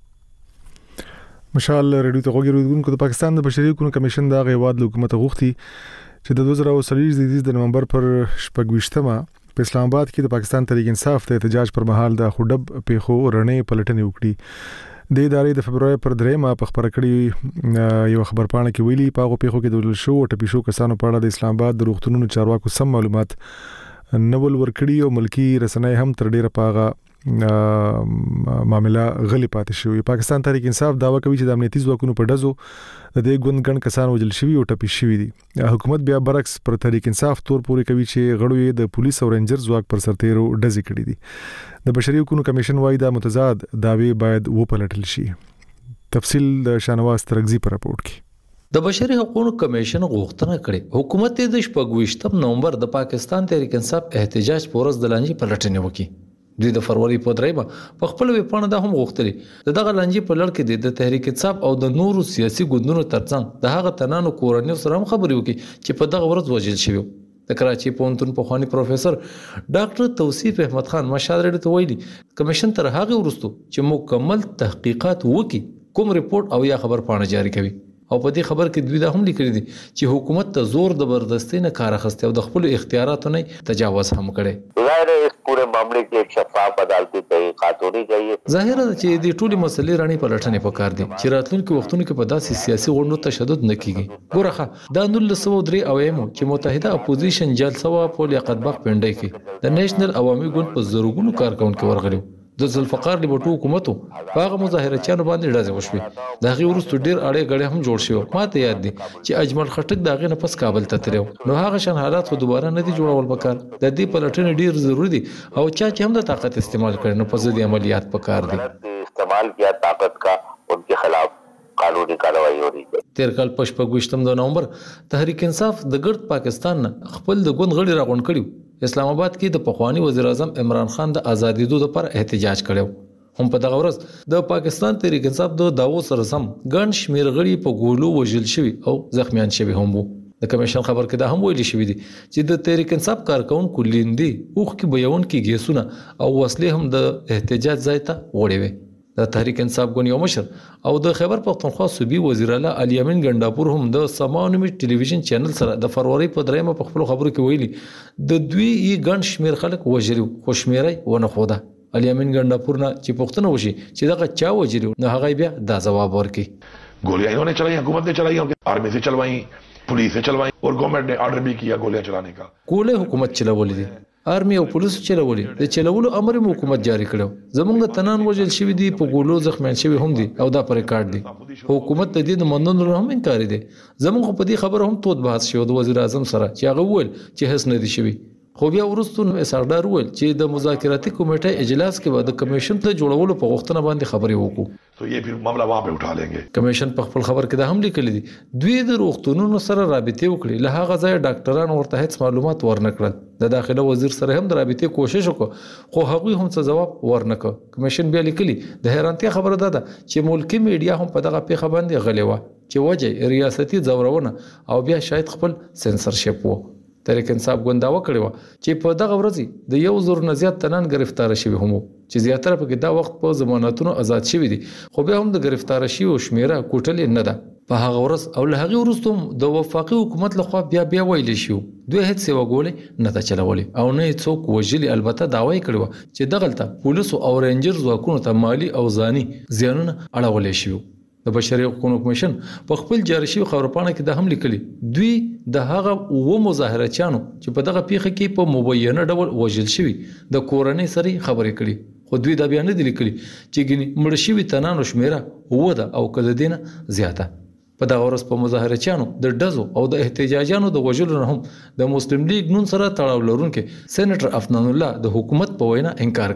مشال ریډیو ته غوږی د پاکستان د بشري حقوقو کمیشن د غیواد حکومت غوښتي چې د دوه زره څلوېښت د نومبر پر شپږویشتمه په اسلام آباد کې د پاکستان تحریک انصاف ته احتجاج پر مهال د خډب پیښو رڼې پلټنې وکړي. د ادارې د فبراير پر دریمه په خبره کړي یو خبرپاڼه کې ویلي په هغه پیښو کې د ولل شو او ټپي شو کسانو په اړه د اسلام آباد د روغتونونو چارواکو سم معلومات نول ورکړي او ملکی رسنۍ هم تر ډیره پاغه معاملہ غلی پاتې شوی. پاکستان تحریک انصاف داوا کوي چې د امنیتي ځواکونو په ډزو د دې ګوند ګڼ کسان وژل شوي او ټپي شوي دي. حکومت بیا برعکس پر تحریک انصاف تور پورې کوي چې غړو یې د پولیس او رینجر ځواک پر سرتیرو ډزې کړې دي. د بشري حقوقو کمیشن وايي دا متضاد داوی باید وپلټل شي. تفصیل د شانواز ترغزی پر راپورټ کې. د بشري حقوقو کمیشن غوښتنه کړې حکومت د شپږویشتم نومبر د پاکستان تحریک انصاف احتجاج پورز د لانجې پلټنې وکړي. دوی د فروری په دریمه په خپل ویبپاڼه دا هم غوښتلي د دغه لانجې په لړ کې د تحریک انصاف او د نورو سیاسي ګوندونو ترڅنګ د هغه تنانو کورنیو سره هم خبرې وکړي چې په دغه ورځ وژل شوي. د کراچي پوهنتون پخوانی پروفیسور ډاکټر توصیف احمد خان مشال ریډیو ته ویلي کمیشن تر هغه وروسته چې مکمل تحقیقات وکړي کوم ریپورت او یا خبرپاڼه جاری کوي. او په دې خبر کې دوی دا هم لیکلي دي چې حکومت ته زور زبردستی نه کار اخیسته او د خپل اختیاراتو نه تجاوز هم کړي. पूरे मामले की एक शफाफ अदालती तहकीकात होनी चाहिए. ظاهر ده چې د ټولي مسلې رانی پلټنې پکار دي چې راتلونکي وختونو کې په داسې سیاسي غونډو تشدد نه کیږي. ګورخه دا نولس سوه درې اویمو چې متحده اپوزیشن جلسه وا په لیاقت بخ پنډای کې د نېشنل عوامي ګوند په زرګونو کارکونکو ورغلي. د ذوالفقار لیبرټو حکومت په هغه مظاهرچیانو باندې ډزې وشوې. د هغې وروسته ډېر اړې ګړې هم جوړ شوي. ماته یاد دي چې اجمل خټک د هغې نه پس کابل ته تللی نو هغه شان حالات خو دوباره نه دي جوړول پکار. د دې پلټنې ډېر ضروري دي او چا چې هم د طاقت استعمال کړي نو په ضد عملیات پکار دي. استعمال کیا طاقت کا انکے خلاف قانونی کاروائی ہو رہی ہے. تیر کال په شپږویشتم د نومبر تحریک انصاف د ګرد پاکستان نه خپل د ګوند غړي راغونډ کړي. اسلام آباد کې د پخوانی وزیر اعظم عمران خان د ازادېدو لپاره احتجاج کړو. هم په دغه ورځ د پاکستان تحریک انصاف د داوو سره سم ګڼ شمیر غړي په ګولو وژل شوي او زخمیان شوي هم وو. د کمیشن خبر کې دا هم ویلي شوی دي چې د تحریک انصاف کارکونکو لیندي اوخ کې بیان کې ګیسونه او وسلې هم د احتجاج ځای ته وړي وي. د تحریک انصاف ګوند یو مشر او د خیبر پختونخوا صوبې وزیر اعلی علي امین ګنداپور هم د سماونمي ټلویزیون چینل سره د فروری په دریمه په خپل خبرو کې ویلي د دوی یې ګڼ شمیر خلک وژلي خو شمیرای ونه خوده. علي امین ګنداپور نه چې پوښتنه وشي چې دغه چا وژلي نو هغه بیا دا ځواب ورکړي. गोलियां इन्होंने चलाई, हुकूमत ने चलाई, आर्मी से चलवाई, पुलिस से चलवाई और गवर्नमेंट ने ऑर्डर भी किया गोलियां चलाने का. गोले हुकूमत चलाولې دي آرمي او پولیس چلولې د چلولو امر مو حکومت جاری کړو. زمونږ تنان وژل شوی دي په ګولو زخمیان شوی هم دي او دا پر ریکارډ دي. حکومت د دې د مننلو هم انکار دي. زمونږ په دې خبره هم توت بحث شو د وزیر اعظم سره چې هغه وویل چې هیڅ نه دي شوی. خو بیا ورستون سردار وویل چې د مذاکراتي کمیټې اجلاس کې به د کمیشن ته جوړولو په غوښتنه باندې خبرې وکړو. تو یہ پھر معاملہ وہاں پہ اٹھا لیں گے. کمیشن په خپل خبر کې دا هم لیکلي دي دوی د روغتونونو سره رابطې وکړي. له هغه ځای ډاکټرانو ورته هیڅ معلومات ورنکړل. د داخله وزیر سره هم د رابطې کوشش وکړ خو هغوی هم څه جواب ورنکړ. کمیشن بیا لیکلي د حیرانتیا خبره ده چې ملکی میډیا هم په دغه پیښه باندې غلې وه چې وجه ریاستي ځورونه او بیا شاید خپل سنسرشپ وو. تحریک انصاف ګوند داوا کړی و چې په دغه ورځ د یو زور نه زیات تنان گرفتار شوي هم چې زیاتره پکې دا وخت په ضمانتونو آزاد شوي دي خو بیا هم د گرفتار شوي شمیره کوټلې نه ده. په هغه ورځ او له هغې وروسته د وفاقي حکومت لخوا بیا بیا ویلی شو دوی هیڅ سیوا ګولې نه ده چلولې او نه یې څوک وژلي. البته دعوا یې کړې وه چې دغلته پولیسو او رینجر ځواکونو ته مالي او ځاني زیانونه اړولی شوي. د بشري حقوقو کمیشن په خپل جاری شوي خبرپاڼه کې دا هم لیکلي دوی د هغه اوه مظاهرچیانو چې په دغه پیښه کې په مبینه ډول وژل شوي د کورنۍ سره خبرې کړي خو دوی دا بیا نه دي لیکلي چې ګینې مړه شوي تنانو شمیره اوه ده او که د دې نه زیاته. په دغه ورځ په مظاهرچیانو د ډزو او د احتجاجانو د وژلو نه هم د مسلم لیگ نون سره تړاو لرونکي سېنیټر افنان الله د حکومت په وینا انکار کوي.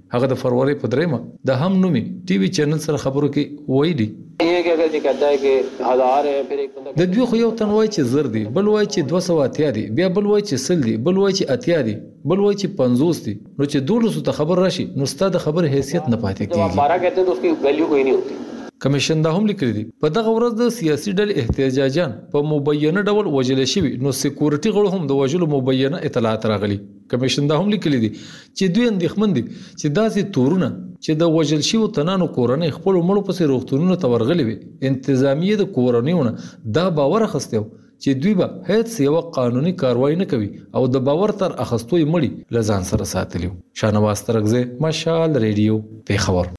هغه د فروری په دریمه د هم نومي ټي وي چینل سره خبرو کې وایي یہ کہ اگر کہتا ہے کہ ہزار ہے پھر ایک بندہ د دوی خو یو تن وای چې زر دی بل وای چې دوه سوه اتیا دی بیا بل وای چې سل دی بل وای چې اتیا دی بل وای چې پنځوس دی نو چې دولسو ته خبر راشي نو ستاسو د خبر حیثیت نه پاتې کیږي بارہ کہتے ہیں تو اس کی ویلیو کوئی نہیں ہوتی کمیشن دا هم لیکلی دی په دغه ورځ د سیاسي ډلې احتجاجان په مبینه ډول وجل شوی نو سکیورټي غړو هم د وجلو مبینه اطلاعات راغلي کمیشن دا هم لیکلی دی چې دوی اندېښمن دي چې داسې تورونه چې د وجل شوی تنانو کورنۍ خپل مړو پسې روغتونونو ته ورغلي وي انتظامیه د کورنیونه دا باور اخستیو چې دوی به هیڅ یو قانوني کاروایی نه کوي او د باور تر اخستوي مړي لزان سره ساتلیو شانواز ترغزه مشال ریډیو په خبر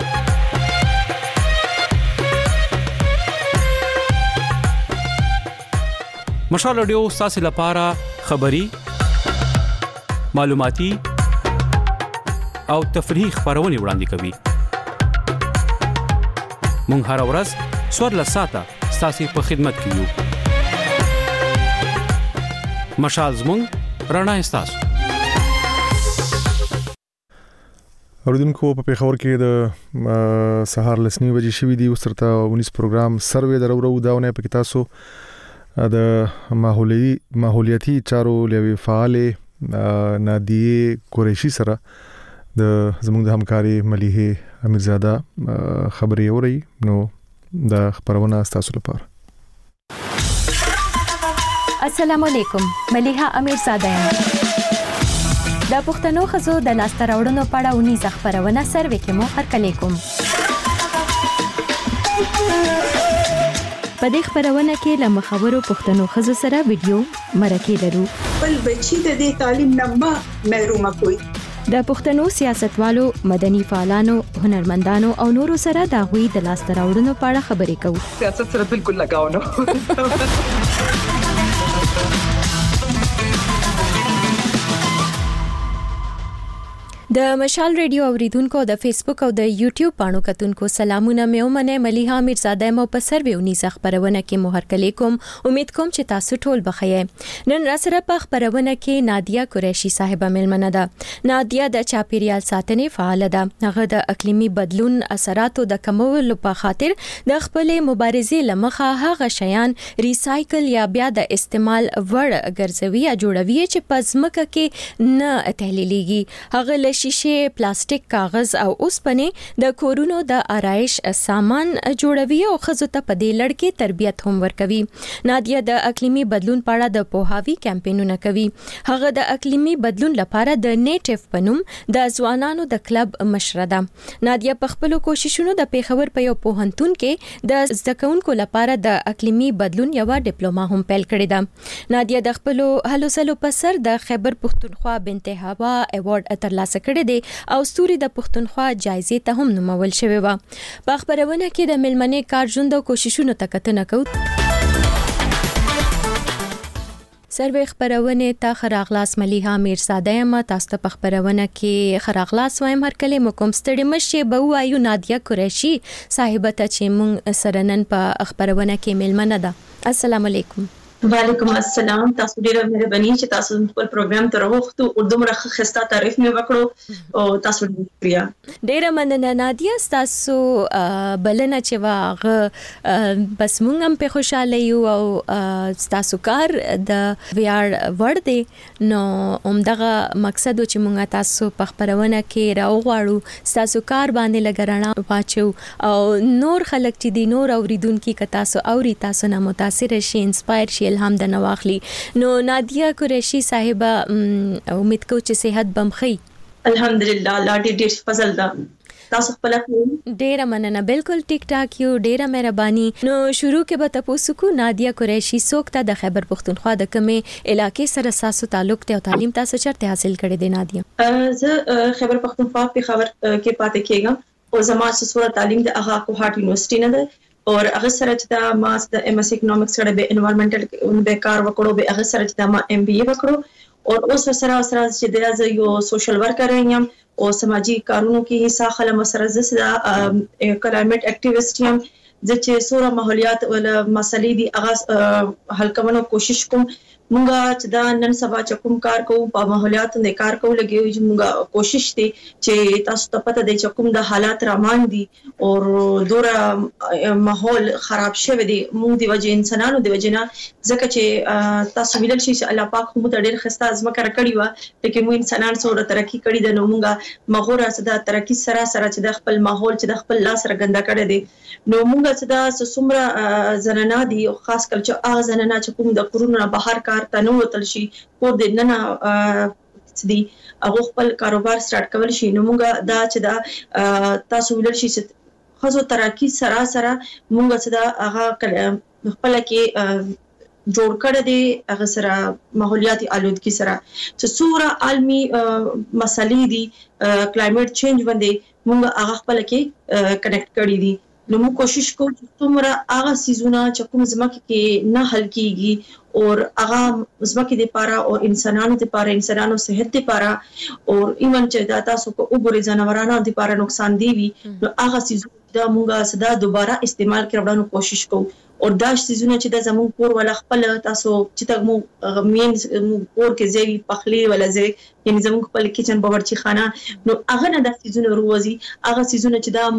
مشال رادیو ساسي لپاره خبري معلوماتي او تفریحي خبرونه وړاندې کوي مونږ هر ورځ څوارلس ساعته ساسي په خدمت کې یو مشال زمونږ رڼا استاسو اوردونکو په پیښور کې د سهار لسنی بجې شوې دی وسرته ونیس پروګرام سروې درورو داونه په کې تاسو د ماحولي ماحولیاتي چارو لوي فعال نادیه قریشي سره د زموږ د همکاري مليحه امیرزاده خبري اوري نو د خبرونه تاسو لپاره السلام علیکم مليحه امیرزاده د پښتنو خزو د لاسته راوړنو په اړه ونی خبرونه سروې کې مو هرکلی کوم په دې خبرونه کې له مخاورو پښتنو خزو سره ویډیو مرکه لرو بل بچی د دې تعلیم نه محروم کوي د پښتنو سیاستوالو مدني فعالانو هنرمندانو او نورو سره د غوي د لاسته راوړنو په اړه خبرې کوو سیاست سره بالکل لگاو نه د مشال ریډیو اوریدونکو د فیسبوک او د یوټیوب پاڼو کتونکو سلامونه مې ومنه مليحه امیرزاده مو په سروې ونی خبرونه کې مو هرکلی کوم امید کوم چې تاسو ټول بخیر نن را سره په خبرونه کې نادیه قریشي صاحبہ ملمنه ده نادیه د چاپیریال ساتنې فعال ده هغه د اقلیمي بدلون اثراتو د کمولو په خاطر د خپل مبارزې لمخه هغه شیان ریسایکل یا بیا د استعمال وړ ګرځوي یا جوړوي چې په ځمکه کې نه تحلیلېږي هغه شیشه پلاستیک کاغذ او اوسپنې د کورونو د آرایش سامان جوړوي او خزو ته په دې لړ کې تربیت هم ورکوي نادیه د اقلیمي بدلون په اړه د پوهاوی کمپاینونه کوي هغه د اقلیمي بدلون لپاره د نیټیو پنوم د ځوانانو د کلب مشره ده نادیه په خپل کوششونو د پیښور په یو پوهنتون کې د زدهکونکو لپاره د اقلیمي بدلون یو ډیپلوما هم پیل کړې ده نادیه د خپل هلو سلو په سر د خیبر پښتونخوا بنت هوا ایوارډ ترلاسه کړی دی او ستوري د پښتونخوا جایزې ته هم نومول شوی و په خبرونه کې د ملمنې کار ژوند او کوششونو ته کتنه کوو سروې خبرونه ته خراغلاس مليحه امیرزاده ما تاسو په خبرونه کې خراغلاس وایم هر کله مکم ستړي مشه به وایو نادیه قریشي صاحبہ ته چې مونږ سرنن په خبرونه کې ملمنه ده السلام علیکم وعلیکم السلام تاسو ډیره مهرباني چې تاسو خپل پروګرام ته راوښتو اردو مرخه خسته تعریف مې وکړو او تاسو ډیره ډیره مننه نادیه تاسو بلنه چې واغه بس مونږ هم په خوشاله یو او تاسو کار د ویار ور دی نو همدغه مقصد چې مونږ تاسو په خبرونه کې راوغواړو تاسو کار باندې لګرانه واچو او نور خلک چې دی نور اوریدونکو ک تاسو اوري تاسو نه متاثر شي انسپایر شي الهام د نواخلی نو نادیه قریشي صاحبہ امید کو چې صحت بمخی الحمدلله الله دې ډېر فضل ده تاسو خپل ډېر مننه بالکل ټیک ټاک یو ډېر مهرباني نو شروع کې به تاسو کو نادیه قریشي سوکته د خیبر پښتونخوا د کمې علاقې سره ساسو تعلق ته او تعلیم تاسو چرته حاصل کړی دی نادیه زه خیبر پښتونخوا په خبر کې پاتې کېږم او زما څه تعلیم د اغا کوهاټ یونیورسيټي نه ده اور هغه سره چې دا ما د ایم ایس اکونومکس سره به انوایرنمنټل به کار وکړو به هغه سره چې دا ما ایم بي اي وکړو او اوس سره سره چې د یو سوشل ورکر یم او سماجی کارونو کې حصہ خلم سره زسدا کلایمټ اکټیویسټ یم چې سوره ماحولیات ول مسلې دي هغه حل کولو کوشش کوم مونږه چې دا نن سبا چې کوم کار کوو په ماحولیاتو د کار کوو لګي چې مونږه کوشش دي چې تاسو ته پته دی چې کوم د حالات رامان دي او دورا ماحول خراب شوی دی مونږ دی وجه انسانانو دی وجه نه ځکه چې تاسو ویل شي چې الله پاک هم ډېر خسته ازمکه راکړی و لکه مو انسانان سره ترقی کړی د نو مونږه مغوره صدا ترقی سره سره چې د خپل ماحول چې د خپل لاس رګنده کړی دی نو مونږه صدا سمره زنانا دي او خاص کل چې اغه زنانا چې کوم د کورونه بهر کار ته نو وتل شي کور د نن دي هغه خپل کاروبار سٹارټ کول شي نو مونږه دا چې دا تاسو ویل شي چې خاصو ترقی سره سره مونږه صدا هغه خپل کې جوړ کړه دي هغه سره ماحولیاتي آلودګي سره چې څوره عالمي مسلې دي کلایمټ چینج باندې مونږ هغه خپل کې کنیکټ کړی دي نو موږ کوشش کوو چې څومره هغه سيزونه چې کوم ځمکه کې نه حل کیږي او هغه ځمکه د پاره او انسانانو د پاره انسانانو صحت د پاره او ایمن چې دا تاسو کو وګورئ جانورانو د پاره نقصان دی وي نو هغه سيزونه دا موږ صدا دوباره استعمال کړو کوشش کوو او دا سيزونه چې د زمون کور ولا خپل تاسو چې تاسو مو مين کور کې ځای پخلی ولا ځای یعنی زمون خپل کچن باورچی خانه نو هغه نه د سيزونه روزي هغه سيزونه چې دا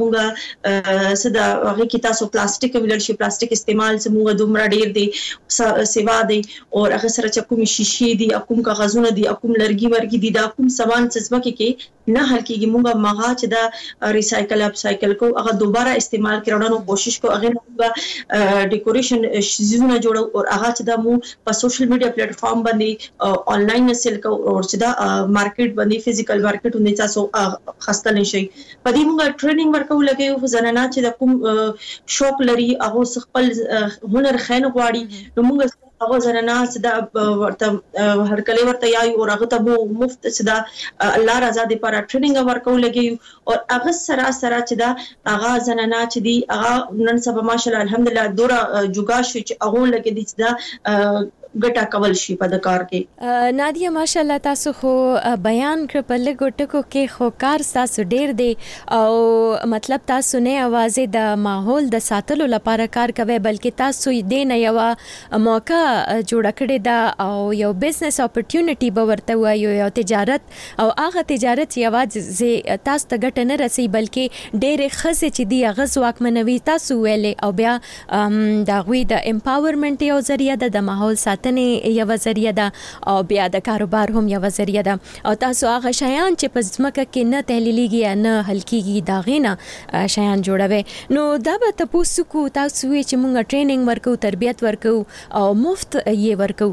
موږ صدا هغه کې تاسو پلاستیک ویل شي پلاستیک استعمال زموږ دومره ډیر دی سیوا دی او هغه سره چې کوم شیشې دي کوم کاغذونه دي کوم لرګي ورګي دي دا کوم سامان څه کې نه حل کیږي موږ ماغه چې دا ریسایکل اپ سایکل کو هغه دوباره استعمال کړو کوشش کو هغه موږ ډیکوریشن سيزونه جوړو او هغه چې دا مو په سوشل میډیا پلیټ فارم باندې آنلاین سیل کو او چې دا مارکیټ باندې فزیکل مارکیټ باندې تاسو خاصه نشي په دې موږ ټریننګ ورکو لګي زنانه چې د کوم شوق لري هغه خپل هنر خین غواړي نو موږ هغه زنانه چې دا ورته هر کله ورته یای او هغه ته مو مفت چې دا الله رضا دي پر ټریننګ ورکو لګي او هغه سره سره چې دا هغه زنانه چې دی هغه نن سبا ماشاءالله الحمدلله دورا جوګا شو چې هغه لګي دي چې دا ګټه کول شي په د کار کې نادیا ماشاءالله تاسو خو بیان کړ په لګوټکو کې خو کار تاسو ډیر دی او مطلب تاسو نه اوازه د ماحول د ساتلو لپاره کار کوي بلکې تاسو دې نه یو موقع جوړ کړی دا او یو بزنس اپورتونټی به ورته وایو یو تجارت او هغه تجارت یوازې تاسو ته ګټه نه رسي بلکې ډېر خزه چې دی غز واکمنوي تاسو ویلې او بیا دا غوي د امپاورمنت یو ذریعہ د ماحول ساتنې یو ذریعہ ده او بیا د کاروبار هم یو ذریعہ ده او تاسو هغه شیان چې په ځمکه کې نه تحلیلیږي نه حل کیږي دا غینه شیان جوړوي نو دا به تاسو کو تاسو چې مونږ ټریننګ ورکو تربیت ورکو او مفت یې ورکو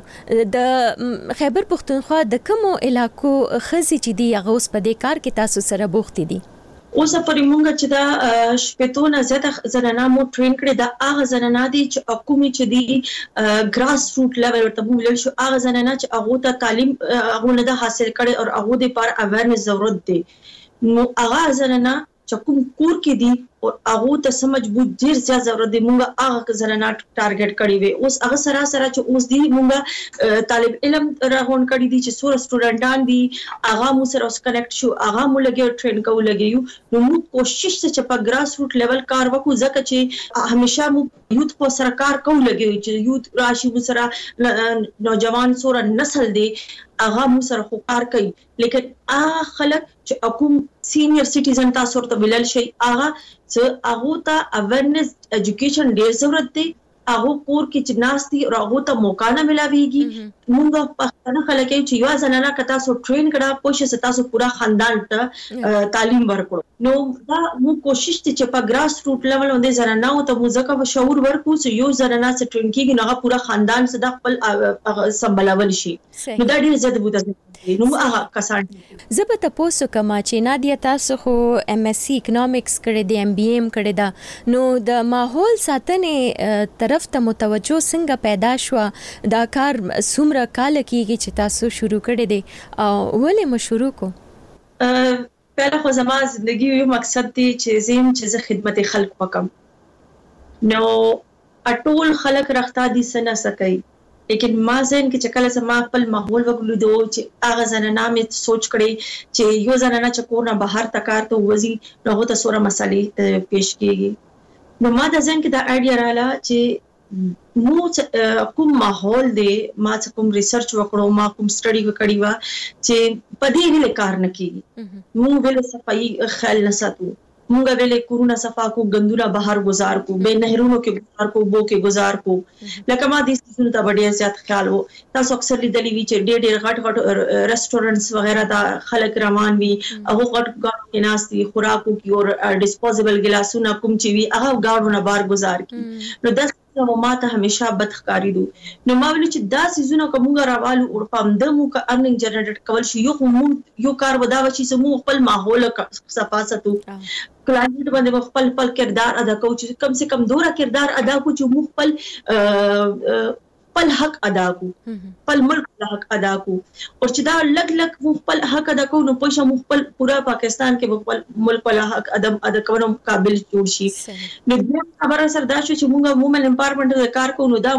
د خیبر پختونخوا د کومو علاقو خزي چې دی هغه اوس په دې کار کې تاسو سره بوخت دي اوس پرې مونږ چې دا شپتونه زیاته زنانه مو ټرین کړي دا هغه زنانه دي چې حکومي چې دي ګراس روټ لیول ورته ویل شو هغه زنانه چې هغه ته تعلیم هغه نه د حاصل کړي او هغه د پر اویرنس ضرورت دي نو هغه زنانه چې کوم کور کې دي او هغه ته سمجھ بود ډیر زیات ضرورت دی مونږه هغه زنانه ټارګټ کړی وي اوس هغه سره سره چې اوس دی مونږه طالب علم راغون کړی دي چې سور سټوډنټان دي هغه مو سره اوس کنیکټ شو هغه مو لګي ټرین کو لګیو نو موږ کوشش چې په ګراس روټ لیول کار وکړو ځکه چې همیشه مو یوت په سره کار کو لګیو چې یوت راشي مو سره نوجوان سور نسل دی هغه مو سره خو کار کوي لیکن هغه خلک چې کوم سینیئر سټیزن تاسو ورته ویل شي هغه چې هغه ته اویرنس ایجوکیشن ډیر ضرورت دی هغه کور کې چې ناشتي او هغه ته موقع نه ملاويږي موږ په څنګه خلک چې یو ځنانه کتا سو ټرین کړه پوښښ تاسو پورا خاندان ته تعلیم ورکړو نو دا مو کوشش چې په ګراس روټ لیول باندې زنانه او ته موزه شعور ورکو چې یو زنانه چې ټرین کیږي نو هغه پورا خاندان سره خپل سمبلول شي نو دا ډیر زیات بوته نو هغه کسان زبته پوسو کما چې نادیا تاسو خو ام اس سی اکونومکس کړی دی ام بي ام کړی دا نو د ماحول ساتنې طرف ته متوجه څنګه پیدا شو دا کار څومره کال کېږي چې تاسو شروع کړی دی او ولې مو شروع کو پهله خو زما زندگی یو مقصد دی چې زم چې زه خدمت خلک وکم نو اټول خلک رختا دي سنا سکي لیکن ما زین کې چې کله زما خپل ماحول وګلو دو چې هغه زنانه مې سوچ کړي چې یو زنانه چې کو نه بهر تکار ته وځي نو هغه ته سوره مسالې پیش کیږي نو ما د زین کې دا اډیا رااله چې مو کوم ماحول دی ما کوم ریسرچ وکړو ما کوم سټډي وکړی وا چې پدې ویل کار نه کیږي مو ویل صفائی خیال نه ساتو مونږ ویلې کورونا صفا کو غندورا بهر گزار کو به نهرونو کې گزار کو بو کې گزار کو لکه ما دې ستونو ته ډېر زیات خیال وو تاسو اکثر لیدلې وی چې ډېر ډېر غټ غټ ریسټورانټس وغیرہ دا خلک روان وي هغه غټ غټ کې ناشتي خوراکو کې او ډیسپوزیبل ګلاسونه کوم چې وی هغه گاډونه بار گزار کی نو د نو ماته همیشه بدخکاری دو نو ما ویل چې دا سيزونه کومه راوالو او پام د مو کا ارننګ جنریټ کول شي یو کوم یو کار ودا و چې سمو خپل ماحول صفاساتو کلاینټ باندې خپل خپل کردار ادا کوو چې کم سے کم دوره کردار ادا کو چې مو خپل خپل حق ادا کو خپل ملک حق ادا کو او چې دا لګ لګ مو خپل حق ادا کو نو پښه مو خپل پورا پاکستان کې خپل ملک په حق ادا ادا کولو قابل جوړ شي نو دا خبره سره دا شو چې موږ وومن امپاورمنت د کار کوو نو دا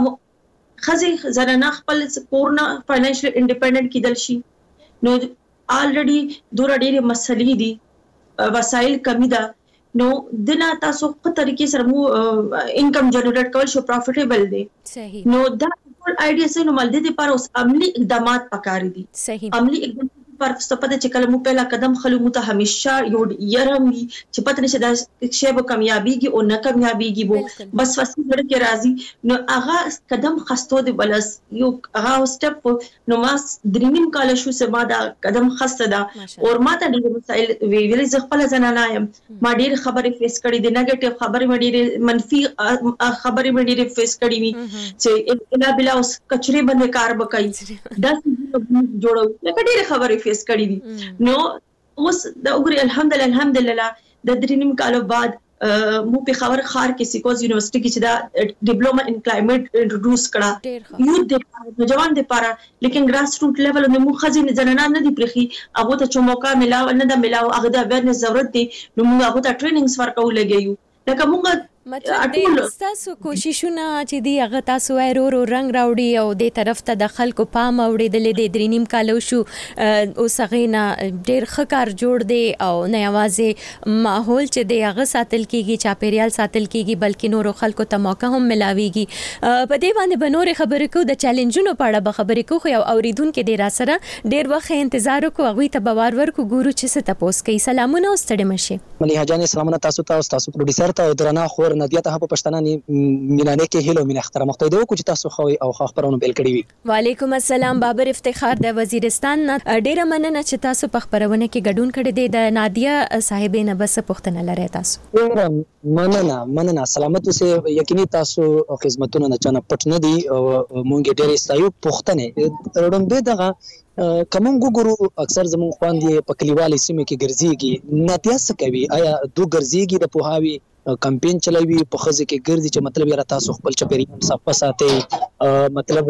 خزي زنانه خپل پورنا فاینانشل انډیپندنٹ کیدل شي نو الریډي دوره ډېرې مسلې دي وسایل کمی ده نو دنا تاسو په طریقې سره مو انکم جنریټ کول شو پروفیټیبل دي صحیح نو دا ټول آیډیا سره نو مل دي پر اوس عملی اقدامات پکاري دي صحیح عملی اقدامات پر ستپد چې کله مو پهلا قدم خلو مو ته همیشه یو يرم چې پته نشه دا شی به کامیابیږي او نه کامیابیږي وو بس وسې ډېر کې راضي نو هغه قدم خستو دی بلس یو هغه سټپ نو ما درینیم کال شو سه ما دا قدم خسته دا او ما ته ډېر مسائل ویل ز خپل زنانه یم ما ډېر خبرې فیس کړې دي نیگیټیو خبرې مې ډېر منفي خبرې مې ډېر فیس کړې وي چې الا بلا اوس کچري باندې کار وکړي دا جوړو لکه ډېر خبرې فیس کړې دي نو اوس دا وګورئ الحمدلله الحمدلله د درینیم کالو بعد مو په خبر خار کې سیکوز یونیورسيټي کې چې دا ډیپلوما ان کلایمټ انټروډوس کړه یو د نوجوان د پاره لیکن ګراس روټ لیول نو مو خزینه زنانه نه دی پرخي هغه ته چې موقع ملاو نه دا ملاو هغه د اویرنس ضرورت دی نو موږ هغه ته ټریننګز ورکو لګیو لکه موږ مطلب تاسو کوششونه چې دی هغه تاسو ورو رنگ راوړي او د طرف ته د خلکو پام اوړېدلې د درینیم کالو شو او سغینا ډېر خکار جوړ دی او نه یوازې ماحول چې دی هغه ساتل کیږي چاپیریال ساتل کیږي بلکې نورو خلکو ته موقع هم ملاويږي په دې باندې بنور خبرې کو د چیلنجونو په اړه به خبرې کو خو اوریدونکو دی را سره ډېر وخت انتظار کو هغه ته بوار ورکو ګورو چې څه تاسو کوي سلامونه او ستړي مشه مليحه جان سلامونه تاسو ته او تاسو پروډوسر ته او درنه خور ندیه ته په پښتنه مینانه کې هلو مين اختر مختیدو کو چې تاسو خو او خبرونه بیل کړی وي وعلیکم السلام بابر افتخار د وزیرستان ډیره مننه چې تاسو په خبرونه کې ګډون کړی دی د نادیه صاحبې نه بس پښتنه لري تاسو مننه مننه سلامت اوسه یقیني تاسو خدمتونه نه چانه پټ نه دي او مونږ ډیره ستایو پښتنه وړاندې دغه کوم ګورو اکثر زمون خواندې په کلیوالي سیمه کې ګرځيږي ناتیا څه کوي آیا دو ګرځيږي د پوهاوی کمپین چلوي په خزه کې ګرځي چې مطلب یې را تاسو خپل چاپیریال صفه ساتي مطلب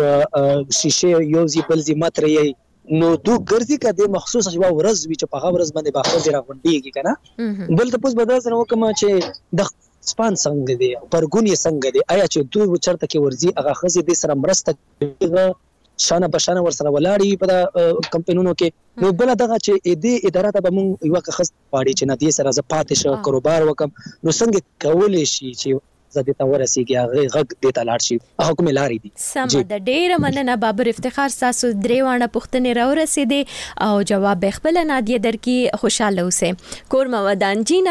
شیشه یو ځی بل ځی ماتري نو دو ګرځي کده مخصوص اشوا ورځ وی چې په غورز باندې باخذ را غونډيږي کنه بل ته پوس بدل سره وکم چې د سپان څنګه دی پرګونی څنګه دی آیا چې دوی چرته کې ورځي هغه خزه دې سره مرسته شانه بشانه ور سره ولاړی په کمپینونو کې نو بل دغه چې دې اداره ته به مونږ یو کخص پاړي چې ندی سره ز پاتې شو کاروبار وکم نو څنګه کولې شي چې زده تا ورسیږي هغه غږ دې ته لاړ شي هغه کومه لاري دي سم د ډیره مننه بابر افتخار تاسو دریوانه پښتنې راو رسیدي او جواب خپل نادیه درکې خوشاله اوسه کورما ودان جی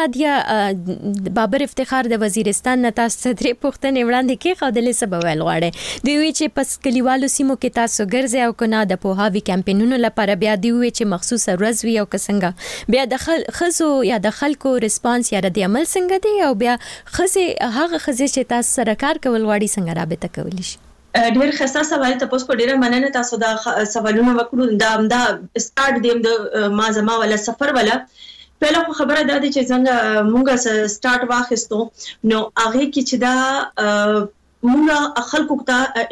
نادیه بابر افتخار د وزیرستان نه تاسو درې پښتنې وړاندې کې خدلې سبب ویل غواړي دوی وی چې پس کلیوالو سیمو کې تاسو ګرځي او کنه د پوهاوی کمپینونو لپاره بیا دی وی چې مخصوص ورځ وی او کسنګ بیا د خزو یا د خلکو ریسپانس یا د عمل څنګه دی او بیا خزه هغه چې تاسو سره کار کول غواړي څنګه رابطه کولی شي ډېر خاصه سوال تاسو کو ډېر مننه تاسو دا سوالونه وکړو دا دا سٹارټ دیم د ما زما ولا سفر ولا پهله خبره ده چې څنګه مونږه سٹارټ واخستو نو هغه کې چې دا مونږه خلکو ته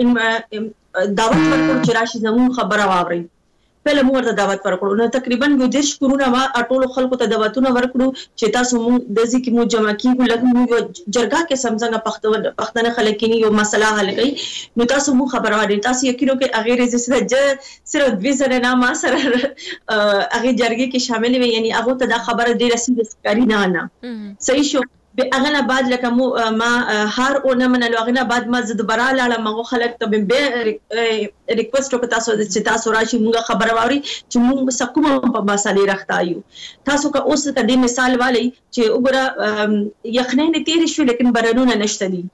دعوت ورکړو چې راشي زموږ خبره واوري پهله موږ ته دعوت ورکړو نو تقریبا یو دیش کورونه ما ټول خلکو ته دعوتونه ورکړو چې تاسو موږ د ځکه مو جمع کیږو لکه مو جرګه کې سمځنه پښتو پښتنه خلک کې یو مسله حل کړي نو تاسو مو خبره وړي تاسو یقینو کې اغه رجسټر صرف دوه زره نه ما سره اغه جرګه کې شامل وي یعنی هغه ته دا خبره ډیره سیده کاری نه نه صحیح شو به اغنا بعد لکه مو ما هر او نه منلو اغنا بعد ما زه دوباره لاړم مغه خلک ته به ریکوست وکړ تاسو چې تاسو راشي موږ خبر واوري چې موږ سکوم په مسالې راختایو تاسو که اوس ته دې مثال والی چې وګوره یخنۍ تیر شو لیکن بارانونه نشته دي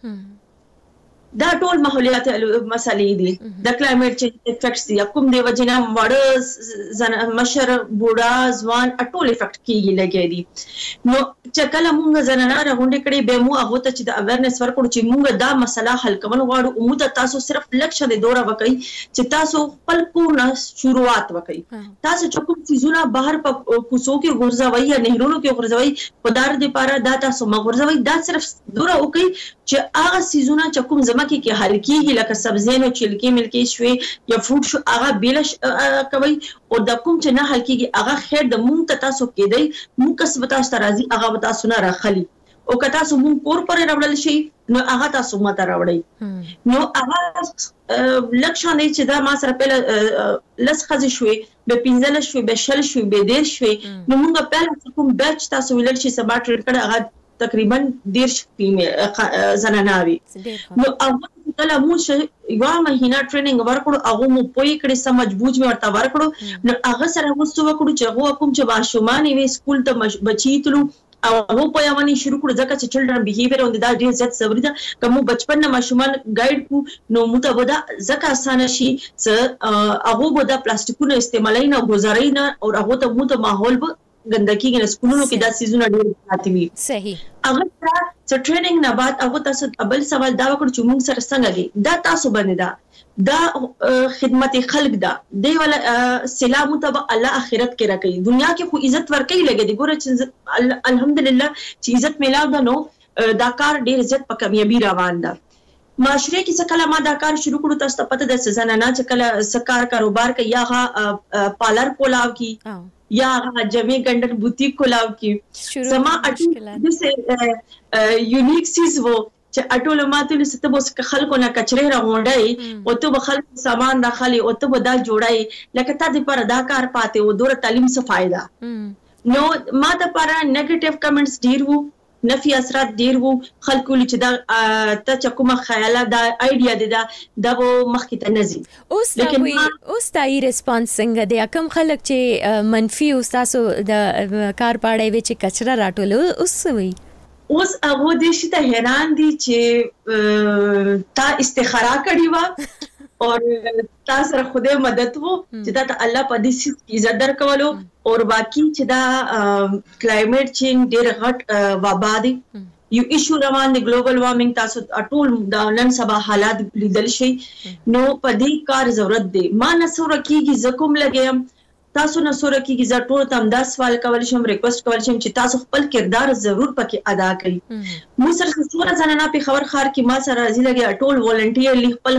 دا ټول ماحولیات مسالې دي د کلایمټ چینج افیکټس دي کوم دی وجنه وړ مشر بوډا ځوان ټول افیکټ کیږي لګي دي نو چې کله موږ زنانه راغونډې کړي به مو هغه ته چې د اویرنس ورکړو چې موږ دا مسله حل کول غواړو موږ تاسو صرف لکشه د دوره وکړي چې تاسو خپل کورونه شروعات وکړي تاسو چې کوم چیزونه بهر په کوڅو کې غورځوي یا نهرونو کې غورځوي خدای دې پاره دا تاسو مغورځوي دا صرف دوره وکړي چې هغه چیزونه چې کوم زما کې کې هر کېږي لکه سبزیانو چلکی ملکی شوي یا فروټ شو هغه بیلش کوي او د کوم چې نه حل کېږي هغه خیر د مونږ ته تاسو کېدی مونږ کسب تاسو راځي هغه تاسو نه راخلي او که تاسو مونږ کور پرې راوړل شي نو هغه تاسو ماته راوړي نو هغه لکشان دی چې دا ما سره په لس خزي شوي به پنځل شوي به شل شوي به ډیر شوي نو مونږ په کوم بیچ تاسو ویل شي سبا ټریډ کړه هغه تقریبا ډیر شپې زناناوي نو هغه کله مو یو مهینه ټریننګ ورکړو هغه مو پوي کړي سمجھ بوج مې ورته ورکړو نو هغه سره وسو وکړو چې هغه کوم چې ماشومان وي سکول ته بچی تلو او هغه په یوانی شروع کړو ځکه چې چلډرن بیهیویر اون دا ډیر زیات سوري ده کوم بچپن نه ماشومان ګایډ کو نو موږ ته ودا ځکه اسانه شي چې هغه ودا پلاستیکونه استعمالای نه گزارای نه او هغه ته موږ ته ماحول ګندګي کې سکولونو کې دا سيزونه ډېر ساتي وي صحیح هغه څه ټریننګ نه بعد هغه تاسو ابل سوال دا وکړ چې موږ سره څنګه دي دا تاسو باندې دا دا خدمت خلق دا دی ولا سلام تبع الله اخرت کې راکې دنیا کې خو عزت ورکې لګي دي ګوره چې الحمدلله چې عزت ملاو ده نو دا کار ډېر عزت په کمیابی روان ده معاشره کې څه کله ما دا کار شروع کړو تاسو ته پته ده چې زنانه چې کله سکار کاروبار کوي یا پالر کولاو کی یا جمعی گنڈر بوتیک کھلاو کی زما اٹو سے یونیک چیز وہ چې اټول ماته ست بوس خلکو نه کچره راغونډای او ته بخل سامان راخلي او ته ودا جوړای لکه تا دې پر ادا کار پاتې او دور تعلیم څه فائدہ نو ما ته پر نیگیټیو کمنټس ډیر وو نفي اثرات ډیر وو خلکو چې دا ته کومه خیالات دا آیډیا دی دا د مخکې ته نزي اوس لیکن اوس تای ریسپانس څنګه دی کوم خلک چې منفي او تاسو د کار پاړې وچ کچرا راټول اوس وي اوس هغه د شي ته حیران دي چې تا استخاره کړی و اور تا سره خدای مدد وو چې دا الله په دې سي عزت درکولو اور باقی چې دا کلایمټ چینج ډېر غټ وبا دی یو ایشو روان دی ګلوبل وارمنګ تاسو ټول د نن سبا حالات لیدل شي نو په دې کار ضرورت دی ما نه سره کیږي زکم لګیم تاسو نه سره کیږي زه ټول تم دا سوال کول شم ریکوست کول شم چې تاسو خپل کردار ضرور پکې ادا کړئ مو سره څوره زنانه په خبر خار کې ما سره راځي لګي ټول والنټیرلی خپل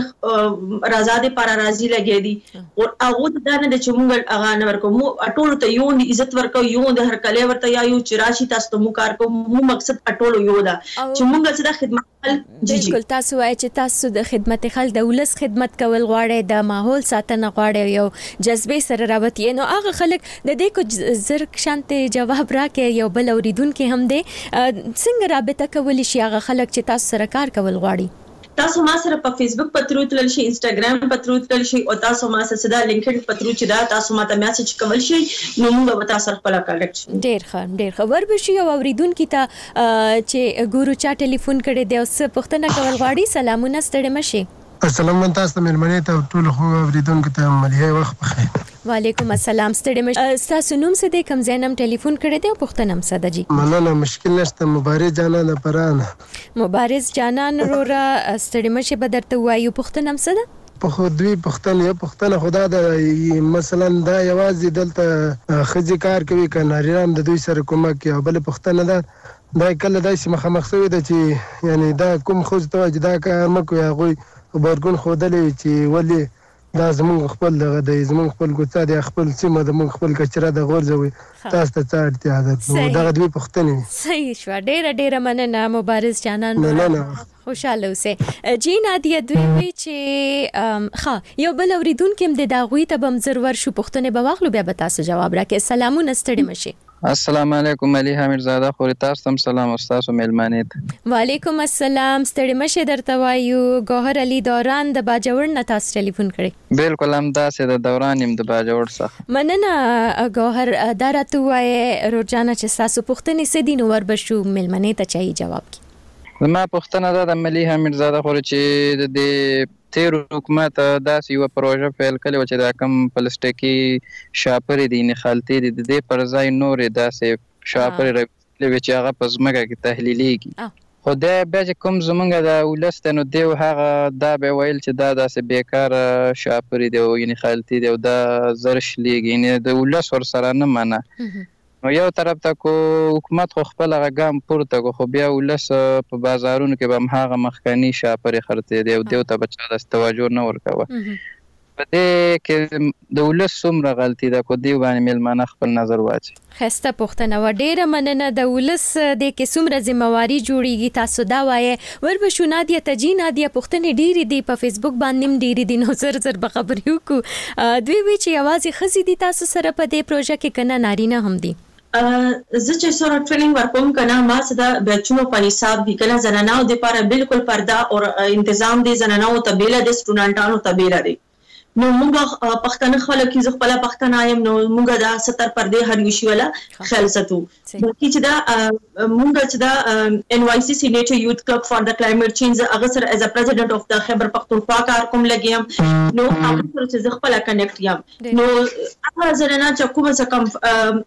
رضا دې پر راځي لګي دي او هغه دا نه چې موږ هغه نه ورکو مو ټول ته یو عزت ورکو یو د هر کله ورته یا یو چراشي تاسو ته مو کار کو مو مقصد ټول یو دا چې موږ چې د خدمت بالکل تاسو وایي چې تاسو د خدمت خلک د ولس خدمت کول غواړي د ماحول ساتنه غواړي یو جذبه سره راوتی نو هغه خلک د دې کو زرک شانته جواب راکې یو بل اوریدونکو هم دې څنګه رابطه کولی شي هغه خلک چې تاسو سره کار کول غواړي تاسو ما سره په فیسبوک پترو تل شي انستګرام پترو تل شي او تاسو ما سره صدا لینکډ پترو چې دا تاسو ماته میسج کول شي نو موږ به تاسو خپل کانټیکټ ډیر ښه ډیر خبر بشي او اوریدونکو ته چې ګورو چا ټلیفون کړي دی او څه پوښتنه کول غواړي سلامونه ستړي مشي السلام علیکم تاسو مېلمنې ته ټول خو اوریدونکو ته ملي وخت بخیر وعلیکم السلام ستړي مشي تاسو نوم څه دی کوم ځای نم ټلیفون کړی دی او پوښتنه هم ساده جی مننه مشکل نشته مبارز جانان پرانه مبارز جانان رورا ستړي مشي به درته وایو پوښتنه هم ساده په خو دوی پښتنه یو پښتنه خدا د مثلا دا یوازې دلته خځې کار کوي کناريان د دوی سره کومه کې بل پښتنه ده دا کله داسې مخامخ شوی ده چې یعنی دا کوم خوځ ته دا کار مکو یا غوي خبرګون خودلې چې ولي دا زموږ خپل دغه د زموږ خپل ګوتا د خپل سیمه د موږ خپل کچره د غورځوي تاسو ته څه اړتیا ده نو دغه دوی پښتنه صحیح شو ډېر ډېر مننه مبارز جانان مننه خوشاله اوسه جی نادیه دوی وی چې ښه یو بل اوریدونکو هم د داغوي ته بم ضرور شو پښتنه به واخلو بیا به تاسو جواب راکې سلامونه ستړي مشي السلام علیکم علي حامد زاده خو تاسو تم سلام استاد ملمانید وعلیکم السلام ستړي مشه درته وایو ګوهر علي دوران د باجوړ نه تاسو ټلیفون کړی بالکل هم داسې د دوران يم د باجوړ څخه مننه ګوهر دراته وای روزانه چې تاسو پوښتنې سدي نو ور بشو ملمنې ته چي جواب کی زما پوښتنه ده د علي حامد زاده خو چې د تیر حکومت داسې یو پروژه فعال کړي و چې دا کم پلاستیکي شاپرې دي نه خالتي دي د دې پر ځای نورې داسې شاپرې راوړي چې هغه په ځمکه کې تحلیلېږي خو دا بیا چې کوم زمونږ د ولست نو دی هغه دا به ویل چې دا داسې بیکار شاپرې دی او یعنی خالتي دی او دا زرش لېږي نه د ولست ور سره نه منه نو یو طرف ته کو حکومت خو خپل غام پورته کو خو بیا ولس په بازارونو کې به هغه مخکنی شاپرې خرته دی او دیو ته بچا د توجه نه ورکوه په دې کې د ولس څومره غلطي ده کو دی باندې ملمانه خپل نظر واچي خسته پښتنه و ډیره مننه د ولس د کې څومره ذمہواری جوړیږي تاسو دا وایي ور بشو نادیه تجی نادیه پښتنه ډیری دی په فیسبوک باندې ډیری دی نو زر زر به خبر یو کو دوی وی چې आवाज خزي دي تاسو سره په دې پروژه کې کنه نارینه هم دي زه چې سره ټریننګ ورکوم کنه ما صدا بچونو په حساب دي کنه زنانو د لپاره بالکل پردا او تنظیم دي زنانو ته بیل دي سټوډنټانو ته بیل دي نو موږ پښتنه خلک چې خپل پښتنه ایم نو موږ دا ستر پردې هر وشي ولا خیال ساتو بلکې چې دا موږ چې دا ان وای سی سینیټر یوث کلب فار د کلایمټ چینج هغه سره ایز ا پریزیډنټ اف د خیبر پختونخوا کار کوم لګیم نو هغه سره چې خپل کنیکټ یم نو هغه زنانه چې کوم څه کم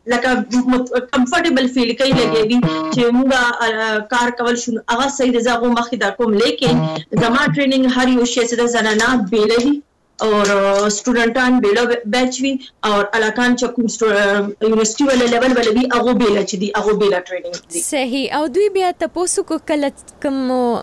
لکه کمفورټیبل فیل کوي لګي چې موږ کار کول شو هغه صحیح د زغو مخې دا کوم لیکن زما ټریننګ هر یو شی چې د زنانه بیلې اور سټوډنټان بیلو بیچ وی اور علاقان چې کوم یونیورسيټي ول لیول ول وی هغه بیل چې دی هغه بیل ټریننګ دی صحیح او دوی بیا تاسو کو کله کوم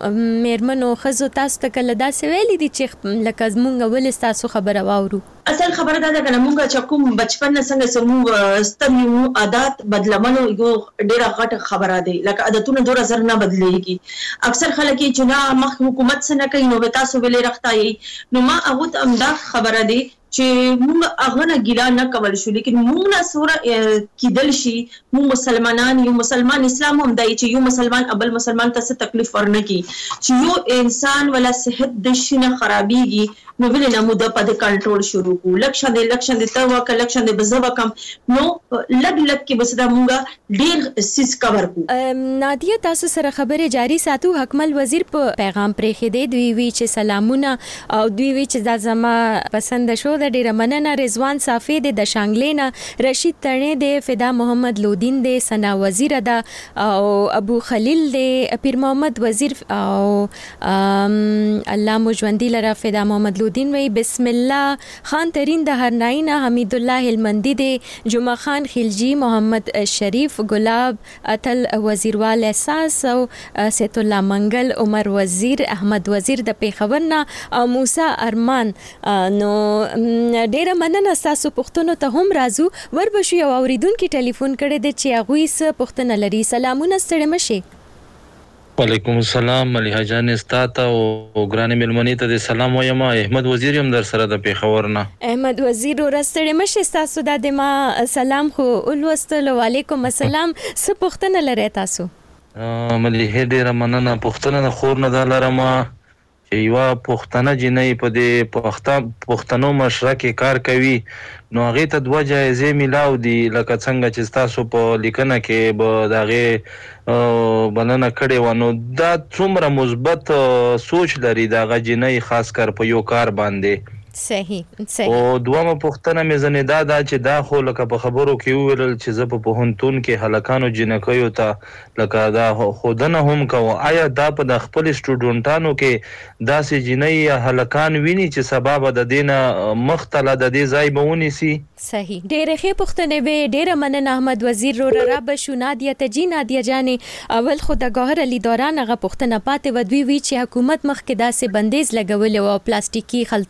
مېرمنو خزو تاسو ته کله دا سویل دي چې لکه زمونږ ول تاسو خبره واورو اصل خبره ده کنه مونږ چې کوم بچپن څنګه سمو ستمو عادت بدلمنو یو ډیره غټه خبره ده لکه عادتونه ډیره زر نه بدلېږي اکثر خلک چې نه مخ حکومت سره کوي نو تاسو ویلې راختای نو ما هغه امدا خبره ده چې موږ هغه نه ګیلا نه کول شو لیکن موږ نه سوره کېدل شي موږ مسلمانان یو مسلمان اسلام هم دی چې یو مسلمان ابل مسلمان ته څه تکلیف ورنه کی چې یو انسان ولا صحت د شنه خرابيږي نو ویل نه مو د پد کنټرول شروع کو لکشن د لکشن د توا ک لکشن د بزوا کم نو لګ لګ کې بس دا موږ ډیر سیس کور کو نادیه تاسو سره خبره جاری ساتو حکمل وزیر په پیغام پرې خېده دوی وی چې سلامونه او دوی وی چې دا زما پسند شو د ډیره مننه رضوان صافی د شانګلینا رشید تړې د فدا محمد لودین د سنا وزیر ده او ابو خلیل د پیر محمد وزیر او الله مجوندی لره فدا محمد لودین وی بسم الله خان ترین د هرناینا حمید الله هلمندی د جمعه خان خلجی محمد شریف گلاب اتل وزیروال احساس او سیت الله منګل عمر وزیر احمد وزیر د پیښورنا او موسی ارمان نو ډیره مننه تاسو پښتنو ته هم راځو وربشو یو اوریدونکو ټلیفون کړی د چې هغه یې پښتنه لري سلامونه ستړي مشي وعلیکم السلام مليحه جان استاد او ګرانې ملمنې ته د سلام وایم احمد وزیر هم در سره د پیښورنا احمد وزیر ورستړي مشي تاسو د ما سلام خو ولوستل وعلیکم السلام څه پښتنه لري تاسو مليحه ډیره مننه پښتنه خور نه دلارم چې یو پښتنه جنې په دې پښتون پښتنو مشرکه کار کوي نو هغه ته دوه جایزې میلاو دي لکه څنګه چې تاسو په لیکنه کې به داغه بننه کړي ونه دا څومره مثبت سوچ لري دا غجنې خاص کر په یو کار باندې صحیح صحیح او دوه پښتنه مې زنه دا دا چې دا خو لکه په خبرو کې ویل چې زه په پهونتون کې هلکانو جنکیو ته لکه دا خودنه هم کو آیا دا په د خپل سټوډنټانو کې داسې جنۍ هلکان ویني چې سبب د دینه مختله د دې ځای بونی سي صحیح ډېر ښه پښتنه به ډېر مننه احمد وزیر رو را بشو نادیه تجی نادیه جانې اول خو د ګوهر علي دوران هغه پښتنه پاتې ودوي وی چې حکومت مخ کې داسې بندیز لګول او پلاستیکي خلطو باندې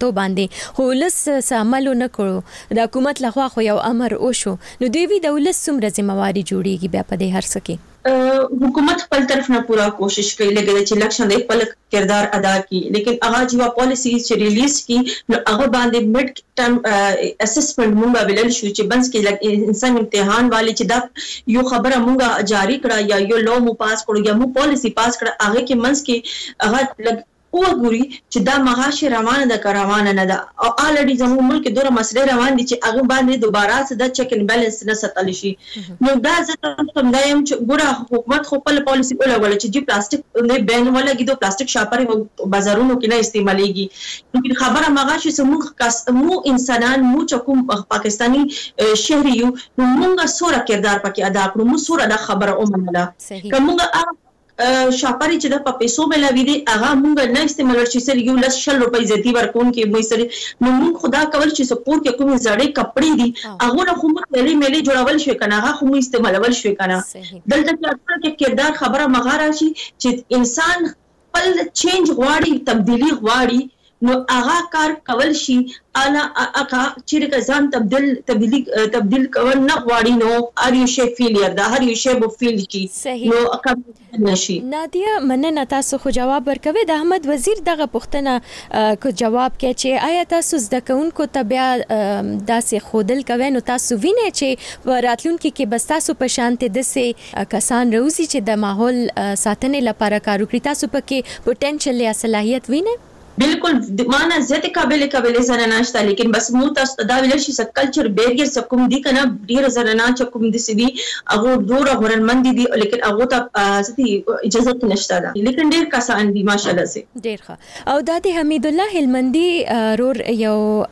کې خو لس عمل نه کړو د حکومت لخوا خو یو امر وشو نو دوی وی د ولس څومره ذمہواری جوړیږي بیا په دې هر څه کې حکومت خپل طرف نه پورا کوشش کوي لګي چې لکشن د خپل کردار ادا کړي لیکن هغه چې پالیسی چې ریلیز کی نو هغه باندې میډ ټرم اسسمنت مونږه ویل شو چې بنس کې انسان امتحان والی چې دا یو خبره مونږه جاری کړه یا یو لو مو پاس کړو یا مو پالیسی پاس کړه هغه کې منس کې هغه او ګوري چې دا معاش روانه ده که روانه نه ده او الریډي زموږ ملک دوره مسله روان دي چې هغه باندې دوباره څه د چیک ان بیلنس نه ساتل شي نو دا زه کوم دایم چې ګوره حکومت خو خپل پالیسی ولګول چې جی پلاستیک نه بین ولګي دو پلاستیک شاپر بازارونو کې نه استعماليږي نو خبره معاش سمو مو انسانان مو چکم پاکستانی شهري یو نو موږ سوره کردار پکې ادا کړو مو سوره دا خبره اومنه کومه شاپری چې د په پیسو ملاوي دي هغه مونږ نه استعمال شي سر یو لس شل روپۍ زیاتی ورکون کې مې سره نو مونږ خدا کول چې سپور کې کوم زړې کپڑے دي هغه نه خو مونږ ملي ملي جوړول شي کنه هغه خو استعمالول شي کنه دلته کې کردار خبره مغاره شي چې انسان خپل چینج غواړي تبدیلی غواړي نو هغه کار کول شي انا اکا چې ځان تبدیل تبدیلی تبدیل کول نه غواړي نو ار یو شی فیلیر دا هر یو شی بو فیل کی نو اکا نشي نادیا مننه تاسو خو جواب ورکوي د احمد وزیر دغه پوښتنه کو جواب کې چې آیا تاسو زده کوونکو ته بیا داسې خودل کوي نو تاسو وینئ چې راتلونکي کې بس تاسو په شانته د سه کسان روزي چې د ماحول ساتنې لپاره کار وکړي تاسو پکې پوتنشل یا صلاحیت وینئ بالکل معنا زیاته قابل قابل زنانه نشته لیکن بس مو تاسو دا ویل شي کلچر بیریئر سکم دي کنه ډیر زنانه چې کوم دي سدي هغه ډور هورنمند دي لیکن هغه ته ستي اجازه نشته ده لیکن ډیر کسان دي ماشاءالله سي ډیر ښه او د حمید الله هلمندي رور یو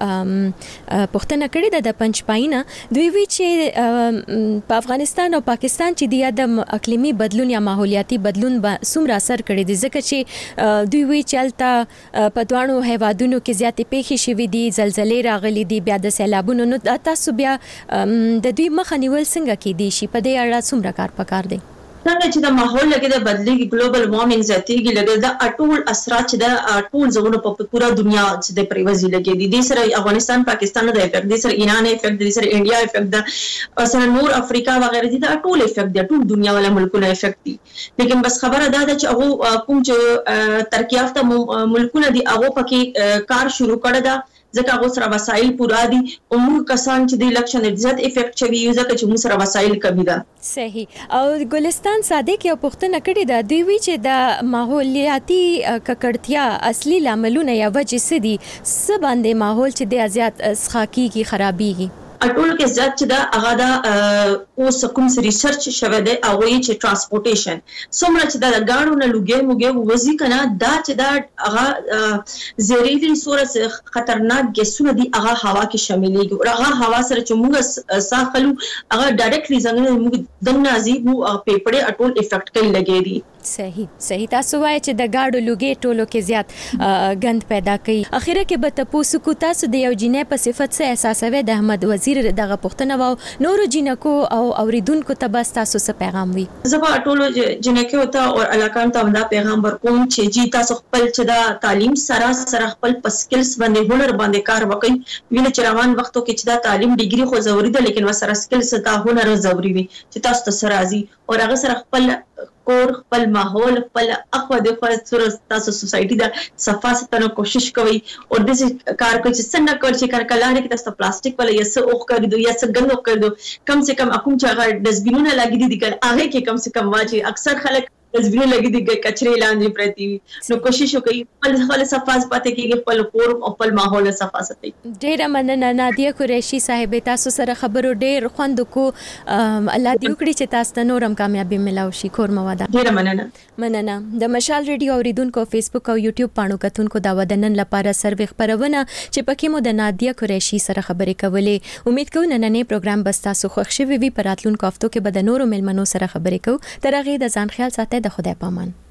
پښتنه کړی ده د پنځپاینه دوی وی چې په افغانستان او پاکستان چې د ادم اقلیمی بدلون یا ماحولیاتي بدلون سمره اثر کړی دي ځکه چې دوی وی چلتا په دوانو هیوادونو کې زیاتې پیښې شوې دي زلزلې راغلي دي بیا د سیلابونو نو تاسو بیا د دوی مخه نیول څنګه کېدی شي په دې اړه څومره کار پکار دی څنګه چې د ماحول لګي د بدلېږي ګلوبل وارمنګ زیاتېږي لګي د اټول اثرات چې د ټول زمونو په پورا دنیا چې د پریوزي لګي دي د سره افغانستان پاکستان د افیکټ دي سره ایران افیکټ دي سره انډیا افیکټ ده سره نور افریقا وغیرہ دي د ټول افیکټ دي ټول دنیا ولا ملکونه افیکټ دي لیکن بس خبره ده چې هغه کوم چې ترقی یافته ملکونه دي هغه پکې کار شروع کړی دا ځکه هغه سره وسایل پورا دي او موږ کسان چې د الیکشن عزت افیکټ چوي یو ځکه چې موږ سره وسایل کمی ده صحیح او ګلستان صادق یو پښتنه کړی دا دوی وی چې د ماحولیاتي ککړتیا اصلي لاملونه یا وجې سدي س باندې ماحول چې د ازيات اسخاکیږي خرابيږي اټول کې ځات چې دا هغه دا او سکم ریسرچ شوه دی او یې چې ترانسپورټیشن څومره چې دا غاړو نه لګي موږ وځي کنه دا چې دا هغه زهريلي صورت خطرناک ګیسونه دي هغه هوا کې شاملېږي او هغه هوا سره چې موږ ساخلو هغه ډایرکټلی څنګه موږ د نازي وو پیپړې اټول افیکټ کوي لګي دي صحیح صحیح تاسو وایي چې د گاډو لوګي ټولو کې زیات غند پیدا کوي اخیره کې به تاسو کو تاسو د یو جنې په صفت څخه احساسوي د احمد وزیر دغه پښتنه وو نورو جنکو او اوریدونکو ته بس تاسو څه پیغام وي زه په ټولو جنکو ته او علاقان ته دا پیغام ورکوم چې جی تاسو خپل چې دا تعلیم سره سره خپل پسکلز باندې هنر باندې کار وکړئ ویني چې روان وختو کې چې دا تعلیم ډیګري خو ضروري ده لیکن وسره سکلز ته هنر ضروري وي چې تاسو ته سره راځي او هغه سره خپل کور خپل ماحول خپل اخو د خپل تاسو سوسايټي دا صفا ستنه کوشش کوي او د کار کوي چې څنګه کوي چې کار کلاره کې تاسو پلاستیک ولا یا څه اوخ کړی دو یا څه ګندو کړی دو کم سے کم اكم چې هغه ډسبینونه لګی دي د هغه کې کم سے کم واچي اکثر خلک ډسبینونه لګی دي کچري لاندې پرتی نو کوشش وکړئ خپل خپل صفا پاتې کېږي خپل کور او خپل ماحول صفا ساتي ډېر مننه نادیه قریشي صاحب تاسو سره خبرو ډېر خوند کو الله دې وکړي چې تاسو ته نورم کامیابی ملاو شي کور مواده ډېر مننه مننه د مشال ریډیو اوریدونکو فیسبوک او یوټیوب پاڼو کتونکو دا ودنن لپاره سروې خبرونه چې پکې مو د نادیه قریشي سره خبرې کولې امید کوم نننې پروګرام بس تاسو خوښ شوي وي پر راتلونکو هفتو کې به د نورو ملمنو سره خبرې کوو تر هغه د ځان خیال ساتئ د خدای پامان